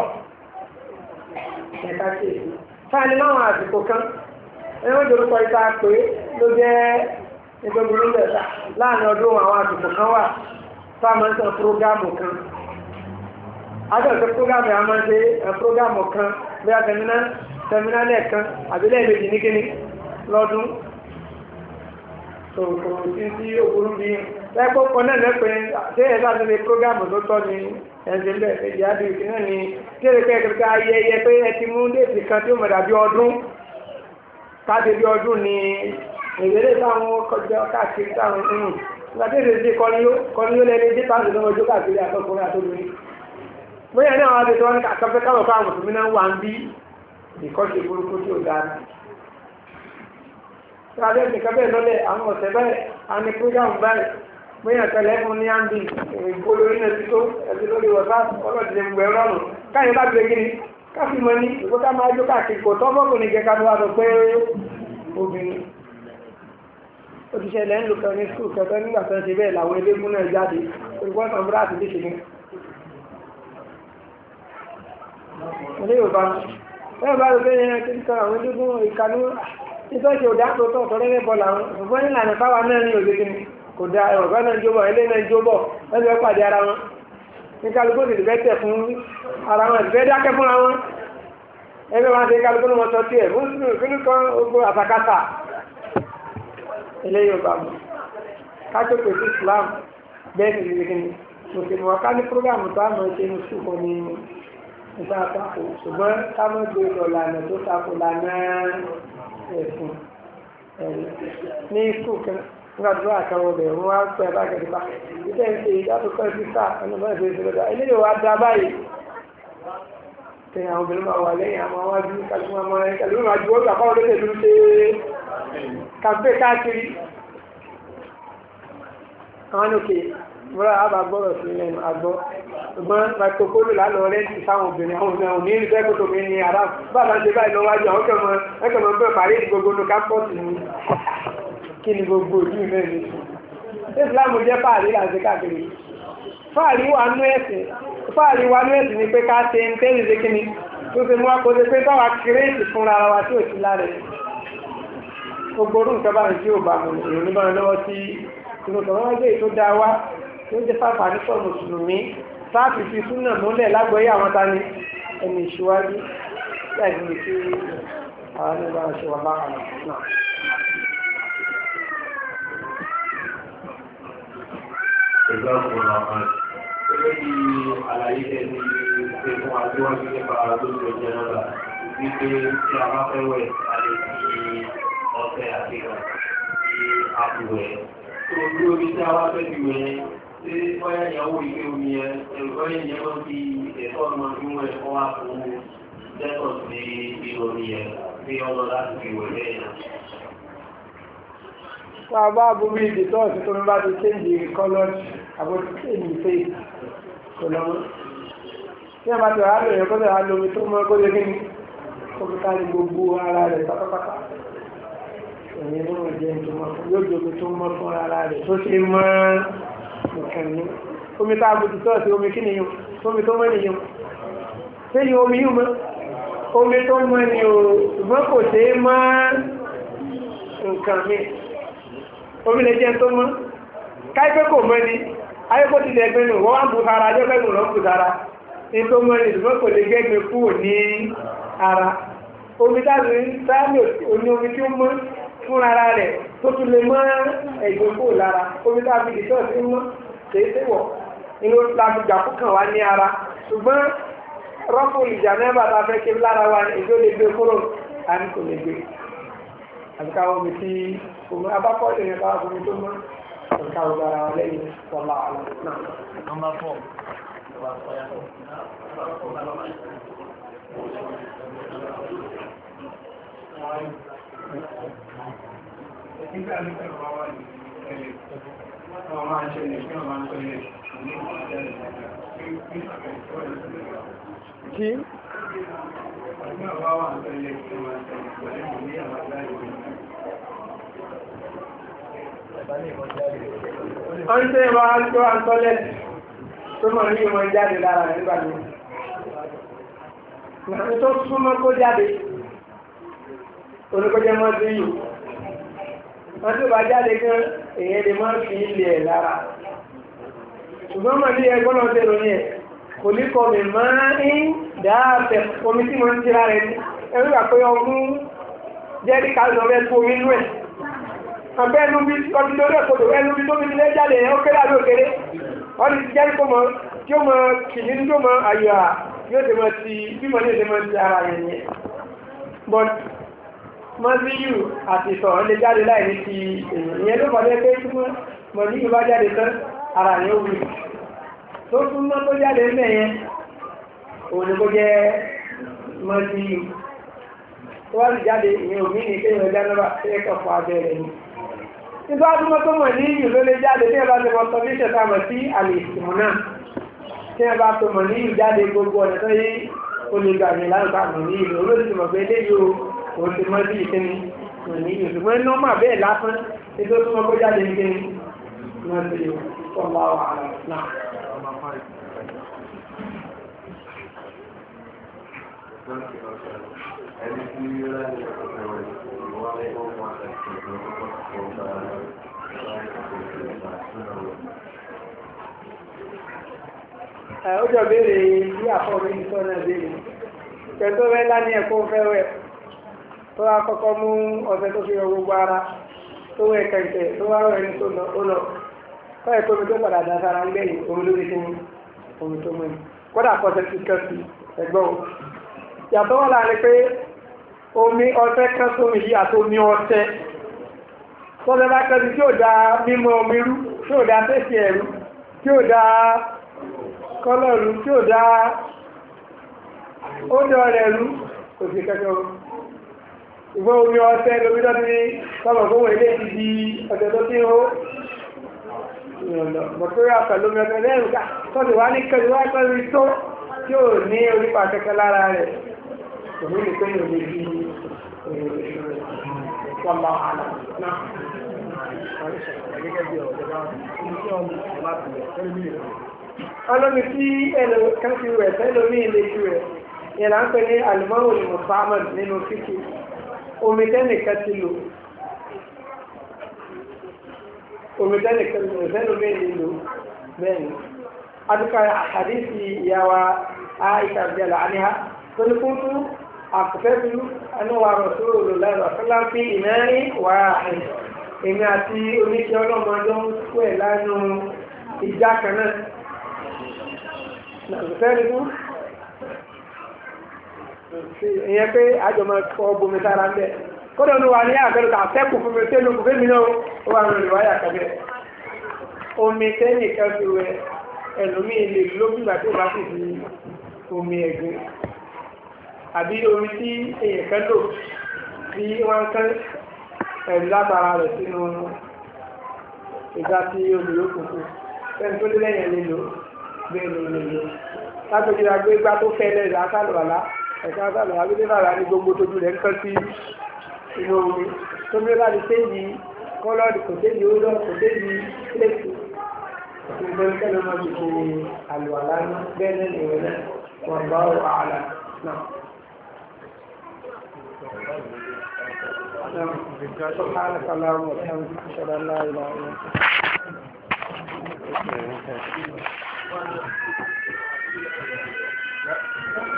ẹ̀ka kéèkì. Fáìlì máwọn àsìkò kan, ẹwọ́n jòrúkọ ìta pé ló jẹ́ ìgbẹ̀gbẹ̀rún lẹ́ta láàrin ọdún àwọn àsìkò kan wà fáàmọ́sán prógámù kan. Adọ́sẹ̀ prógámù a máa ń ṣe prógámù kan bí a tẹ̀mínà lẹ́ẹ̀kan àbílẹ̀ méjì ní kíní lọ́dún. Tòkò sí sí òkúrú bí lẹ́pọ̀ kan náà lẹ́pẹ́ ṣé ẹ̀sà ti lè prógámù tó tọ́ ni ẹ̀sìn bẹ́ẹ̀ ìyá bí ìkí náà ni kéèké kẹ́kẹ́ ayẹyẹ pé ẹ ti mú déètì kan tí ó mọ̀ dàbí ọdún káàdé bí ọdún ni ìrèlè táwọn kọjá káàkiri táwọn ń ìgbàdéèrè sí kọníyó lẹ́ni dé táwọn ìdánwò ojú káàkiri àtọkùnrin àtọkùnrin bóyá ní àwọn àdètò wọn kàkàfẹ́ káwọn káwọn mùsùlùmí náà wà ń bí ìkọ́ṣe burúkú tí ó dáa Ṣáàdé nìkan bẹ́ẹ̀ lọ́lẹ̀ àwọn ọ̀sẹ̀ bẹ́ẹ̀ a ní prógámù báyìí bóyá tẹ̀lé fún ní àǹdí ìgbóló iná tí tó ẹ̀sìn lórí wọ̀sá ọlọ́dìdẹ gbẹ̀ rọrùn káyọ̀ bá gbé gíní káfí mọ́ ní ìgbóká máa jó káàkiri kò tọ́ bọ́kùnrin jẹ́ ká tó wá sọ pé obìnrin òṣìṣẹ́ ilẹ̀ ń lò kan ní skul kẹtọ́ nígbà tó ń ṣe bẹ́ẹ̀ làwọn eléégún náà jáde olùkọ́ sàmúrà àti léṣe ní. ilé yorùbá bẹ́ẹ̀ bá rẹ̀ bẹ́ẹ̀ kí n kan àwọn eléégún ìkanú nítorí ò dáàbò tó ọ̀tọ̀ lẹ́rẹ́ bọ́ làwọn ṣùgbọ́n nílànà fáwa náà ní òṣèlú ni kò dá ọ̀gá náà jóbọ̀ ilé náà jóbọ̀ lẹ́nu ẹ̀ pàdé ara wọn ní kálukú ti fẹ́ tẹ̀ fún ara wọn ìfẹ́ dákẹ́ fúnra wọn ẹgbẹ́ wọn ti kálukú ní wọn sọ tiẹ̀ fún kínú kan ogun àtàkàtà ilé yorùbá mu kájọ pé sí Islam bẹ́ẹ̀ sì rí kíni mùsùlùmí wọn ká ní prógámù tó àmọ́ ṣe ní sùkọ́ ní nípa àtàkù ṣùgbọ́n ká mọ́ gbé ìdọ̀lànà tó takò lànà ẹ̀sùn ní skul kan nígbà tó wà kan ọbẹ̀ wọn wá pẹ́ bá gẹ̀dẹ̀ bá ìtẹ́ ń ṣe ìdátòkọ́ ìfísà ẹnu bá ìfẹ́ ìfẹ́ lọ́dọ̀ ilé ìwà dá báyìí tẹ àwọn obìnrin máa wà lẹ́yìn àwọn wájú kálukú máa máa kálukú máa ju ó gbà fáwọn olóṣèlú ṣe kàmpé káàkiri àwọn òkè mọ́ra àbá gbọ́rọ̀ sí lẹ́nu àgbọ́ ṣùgbọ́n microphone lálọ́ rẹ́ǹtì sáwọn obìnrin àwọn obìnrin òní ní ìfẹ́ kòtò mi ní ara bàbá ṣe báyìí lọ́wájú àwọn kẹmọ ẹkẹmọ bẹ́ẹ̀ parí gbogbo ní kápọ́ọ̀tì ní kí ni gbogbo ojú mẹ́rin Islam jẹ́ fàárí láti káàkiri fàárí wà nú ẹ̀sìn fàárí wà nú ẹ̀sìn ni pé ká ṣe ń tẹ́lẹ̀ ṣe kíni tó ṣe mú akọ́ṣe pé báwa kírèsì fúnra wa tí ò sí lára gbogbo orú nǹkan báyìí tí ò bá mọ̀ èrò nígbà lọ́wọ́ tí inú kan wọ́n gbé ètò dá wá tí ó jẹ́ fáfà ní sọ̀rọ̀ mùsùlùmí sáàfì fi súnà múlẹ̀ lágbọ́yé àwọn tani ẹni ìṣíwájú láì fi kí àwọn ẹni bá ṣe wà bá àlọ́ náà. Ẹgbẹ́ ọ̀pọ̀lọpọ̀ àwọn gẹ́gẹ́ bí àlàyé ẹni ṣe fún àjọwájú nípa lóṣù ọjọ́ náà wípé tí a bá fẹ́ wẹ̀ a lè fi ọṣẹ àti ìgbà tí a fi wẹ̀. Tó o bí omi tí a bá fẹ́ fi wẹ̀ ṣé bóyá ìyàwó ìgbé omi yẹn ẹ̀rọ yẹn yẹn máa fi ẹ̀tọ́ ọmọ fi wẹ̀ kọ́ wá fún lẹ́tọ̀ sí ìlú omi yẹn bí ọlọ́ láti fi wẹ̀ bẹ́ẹ̀ yẹn. Wọ́n a bá bomi ìdí tó ọ̀sẹ̀ tó ń bá ti kéǹdì kọ́lọ́ọ̀tì àbótí kéǹdì fèé kò lọ́mọ́. Ní àbá tí wàá lòyìn kó tẹ̀wá lómi tó mọ́ kó lé kí ni kó fi kárí gbogbo ara rẹ̀ pátápátá. Èyí ló ń jẹ́ ìtumọ̀ yóò jomi tó mọ́ fún ara rẹ̀ tó ṣe mọ́ nǹkan ní. Omi tá a bùtù tó ọ̀sẹ̀ omi kí ni yun? Omi tó mọ́ ni yun? Ṣé yun omi yun mọ́? Omi tó mọ́ ni o, ṣùgbọ́n kò ṣe é mọ́ nǹkan mi. Omi lè jẹ́ tó mọ́. Káípẹ́ kò mọ́ ni, ayékó ti lẹ̀ gbẹ́nu, wọ́n wá ń bu ara, ajọ́ fẹ́ gùn lọ́ bù sára. Ní tó mọ́ ni, ṣùgbọ́n kò lè gẹ́gbẹ́ kúrò ní ara. Omi táàbí sáàmì òní omi tí ó mọ́ fún ara rẹ̀ tó tún lè mọ́ ẹ̀gbẹ́ kúrò lára. Omi táàbí ìṣọ́ sí mọ́, kìí sí wọ̀. Inú láti jàkú kàn wá ní ara. Ṣùgbọ́n rọ́pò ìjà mẹ́bà ta fẹ́ kí lára wa ní ìjó lè gbé kúrò, a ní kò lè gbé. Àbíkáwọ́ omi tí omi abákọ́ ìrìn káwọ́ omi tó mọ́, àbíkáwọ́ gbára wa lẹ́yìn wọ́lá àlọ́ náà. Number four. Nígbà nígbà wà wà ní ẹlẹ́ wọ́n máa ń ṣẹlẹ̀ kí wọ́n máa ń ṣẹlẹ̀ ní ìjẹ́lẹ̀ kí? Nígbà wà wà ní ẹlẹ́ kí wọ́n máa ń ṣẹlẹ̀ pẹ̀lú ní àwọn aláìwọ̀. Wọ́n tẹ́ wá tó wà tọ́lẹ̀ tó mọ̀ ní ìwọ̀n jáde lára rẹ̀ nígbà ní. Ìgbàmí tó súnmọ́ kó jáde, oníkójẹ́ mọ́ sí yìí. Wọ́n tó bá jáde gan èyẹ lè mọ́ sí ilẹ̀ ẹ̀ lára. Ṣùgbọ́n mọ̀ ní ẹgbọ́n náà tẹ́lò ní ẹ̀, kò ní kọ mi máa ń dáàbẹ̀ omi tí mo ń tira rẹ̀ ní. Ẹrú àpé ọmú jẹ́rí káàkiri ọ̀rẹ́ tó omi nú ẹ̀. Àbẹ́ ẹnu bí ọdún lórí ẹ̀kọ́dọ̀ ẹnu bí tó bí nílé jáde ẹ̀ ó kéré àbí òkèrè. Wọ́n ti jẹ́rí kó mọ tí ó mọ kìíní tó mọ ayọ̀ à yóò tẹ́ mọ ti bímọ ní ìdẹ́mọ ti ara yẹn yẹn. But mọ́síyù àti ìsọ̀rọ̀ lè jáde láì ní ti èèyàn ìyẹn ló kọjá pé tí mọ̀ ní ìbá jáde tán ara yẹn ó wù. Tó tún mọ́ tó jáde ń bẹ̀yẹn òun ni kó jẹ́ mọ́síyù. Tó wá sì jáde ìyẹn òmí ní kéèyàn ọjà náà ṣe é kọ̀ fún abẹ́ rẹ̀ ni. Nígbà tí wọ́n tó mọ̀ ní ìyù ló lè jáde tí ẹ bá ti mọ̀ sọ ní ìṣẹ̀ta mọ̀ sí àlè ìsìnkú náà. Tí ẹ bá tó mọ̀ ní ìyù jáde gbogbo ọ̀nà tó yí ó lè gbà ní láǹkà mọ̀ ní ìlú olóòtú ti mọ̀ pé eléyìí o ti mọ́ sí ìkíni mọ̀ ní ìlú. Ṣùgbọ́n nọ́mà bẹ́ẹ̀ lásán tí tó túnmọ̀ kó jáde ní kíni wọ́n ti sọ́lá wà náà. Ẹni tí ó rẹ̀ ní ọ̀pọ̀ ìwọ̀n lè ó wọ́n ẹ̀sìn ó jọ béèrè bí àpọ̀ méjì tó náà béèrè pẹ̀tọ́ rẹ̀ lá ní ẹ̀kọ́ fẹ́wẹ̀ tó wá kọ́kọ́ mú ọ̀sẹ̀ tó fi gbogbo ara tó wẹ̀ kẹ̀kẹ́ tó wá rẹ̀ ní tó lọ ó lọ kọ́ ẹ̀kọ́ mi tó padà dá sára ń gbẹ̀yìn omi lórí kí omi tó mú ni kódà kọ́sẹ̀ ti kẹ́ sí ẹgbọ́n yàtọ̀ wọ́n láàrin pé omi ọṣẹ kan sómi yìí àti omi ọṣẹ tọ́lẹ̀ bá kẹ́sì tí ó dá mímọ́ omi rú tí ó dá tẹ́sì ẹ̀rú tí ó dá kọ́lọ̀rù tí ó dá oúnjẹ rẹ̀ rú kò sí kẹ́kẹ́ ìgbọ́n omi ọṣẹ lómi lọ́dún ní sọ́mọ̀ fún ilé ti di ọ̀tẹ̀ tó tí ó mọ̀tòrí àpẹ̀lú omi ọṣẹ lẹ́rù ká tọ́lẹ̀ wá ní kẹ́lú wá pẹ́lú tó tí ó ní orípa kẹ́kẹ́ lára rẹ̀ kò ní lè pẹ́yìn òde bí wọ́n bá wà náà. Ọlọ́mi tí ẹlò kan fi rẹ̀ tẹ́lò ní ilé fi rẹ̀, ìyẹ̀lá ń pè ní alìmọ́wò ní Muhammad nínú fíkì, omi tẹ́nìkan ti lò, omi tẹ́nìkan ti lò, tẹ́lò mí lè lò bẹ́ẹ̀ni. adúkà àdìsí ìyàwó Aisha jẹ́lá àníhá tó ní kún tún àkùfẹ́bí aníwà rọ̀súrò lẹ́rọ̀ fẹ́lá sí ìmẹ́rin wà áhìn èmi àti oníṣẹ́ ọlọ́mọdé ń kú ẹ̀ lánú ìjà kan náà nàìjíríà fún ìyẹn pé àjọmọ̀ kọ́ bomi sára ń bẹ̀ kódà ní wà ní àgbẹ̀rẹ̀ àfẹ́kù fún mi tẹ́lú kò fẹ́mi náà ó wà ní ìwáyà kẹfẹ́ omi tẹ́nì kẹfì rẹ ẹlòmí ilé lóbìgbà tí ó bá sì fi omi ẹ̀gbẹ́ àbí omi tí èèyàn kan lò tí wọ́n kán ẹ̀rù látara rẹ̀ sínú ìgbà tí omi yóò kùnkù fẹ́ni tó lé lẹ́yìn lílo bẹ́ẹ̀ ló lè lò látòjú àgbé gbá tó fẹ́ lẹ́rẹ̀ asálùwàlá ẹ̀ka asálùwàlá tó dé lára ní gbogbo tójú rẹ̀ ń kán sí inú omi tó bí láti séyìí kọ́lọ́ọ̀dì kò séyìí ó lọ kò séyìí pléètì ìgbẹ́rẹ́ kẹ́lẹ́ máa ti ṣe àlùwàlá ní bẹ́ẹ̀ ní ìwé náà wọ́n bá wà àlà náà. سبحانك اللهم وبحمدك اشهد ان لا اله الا انت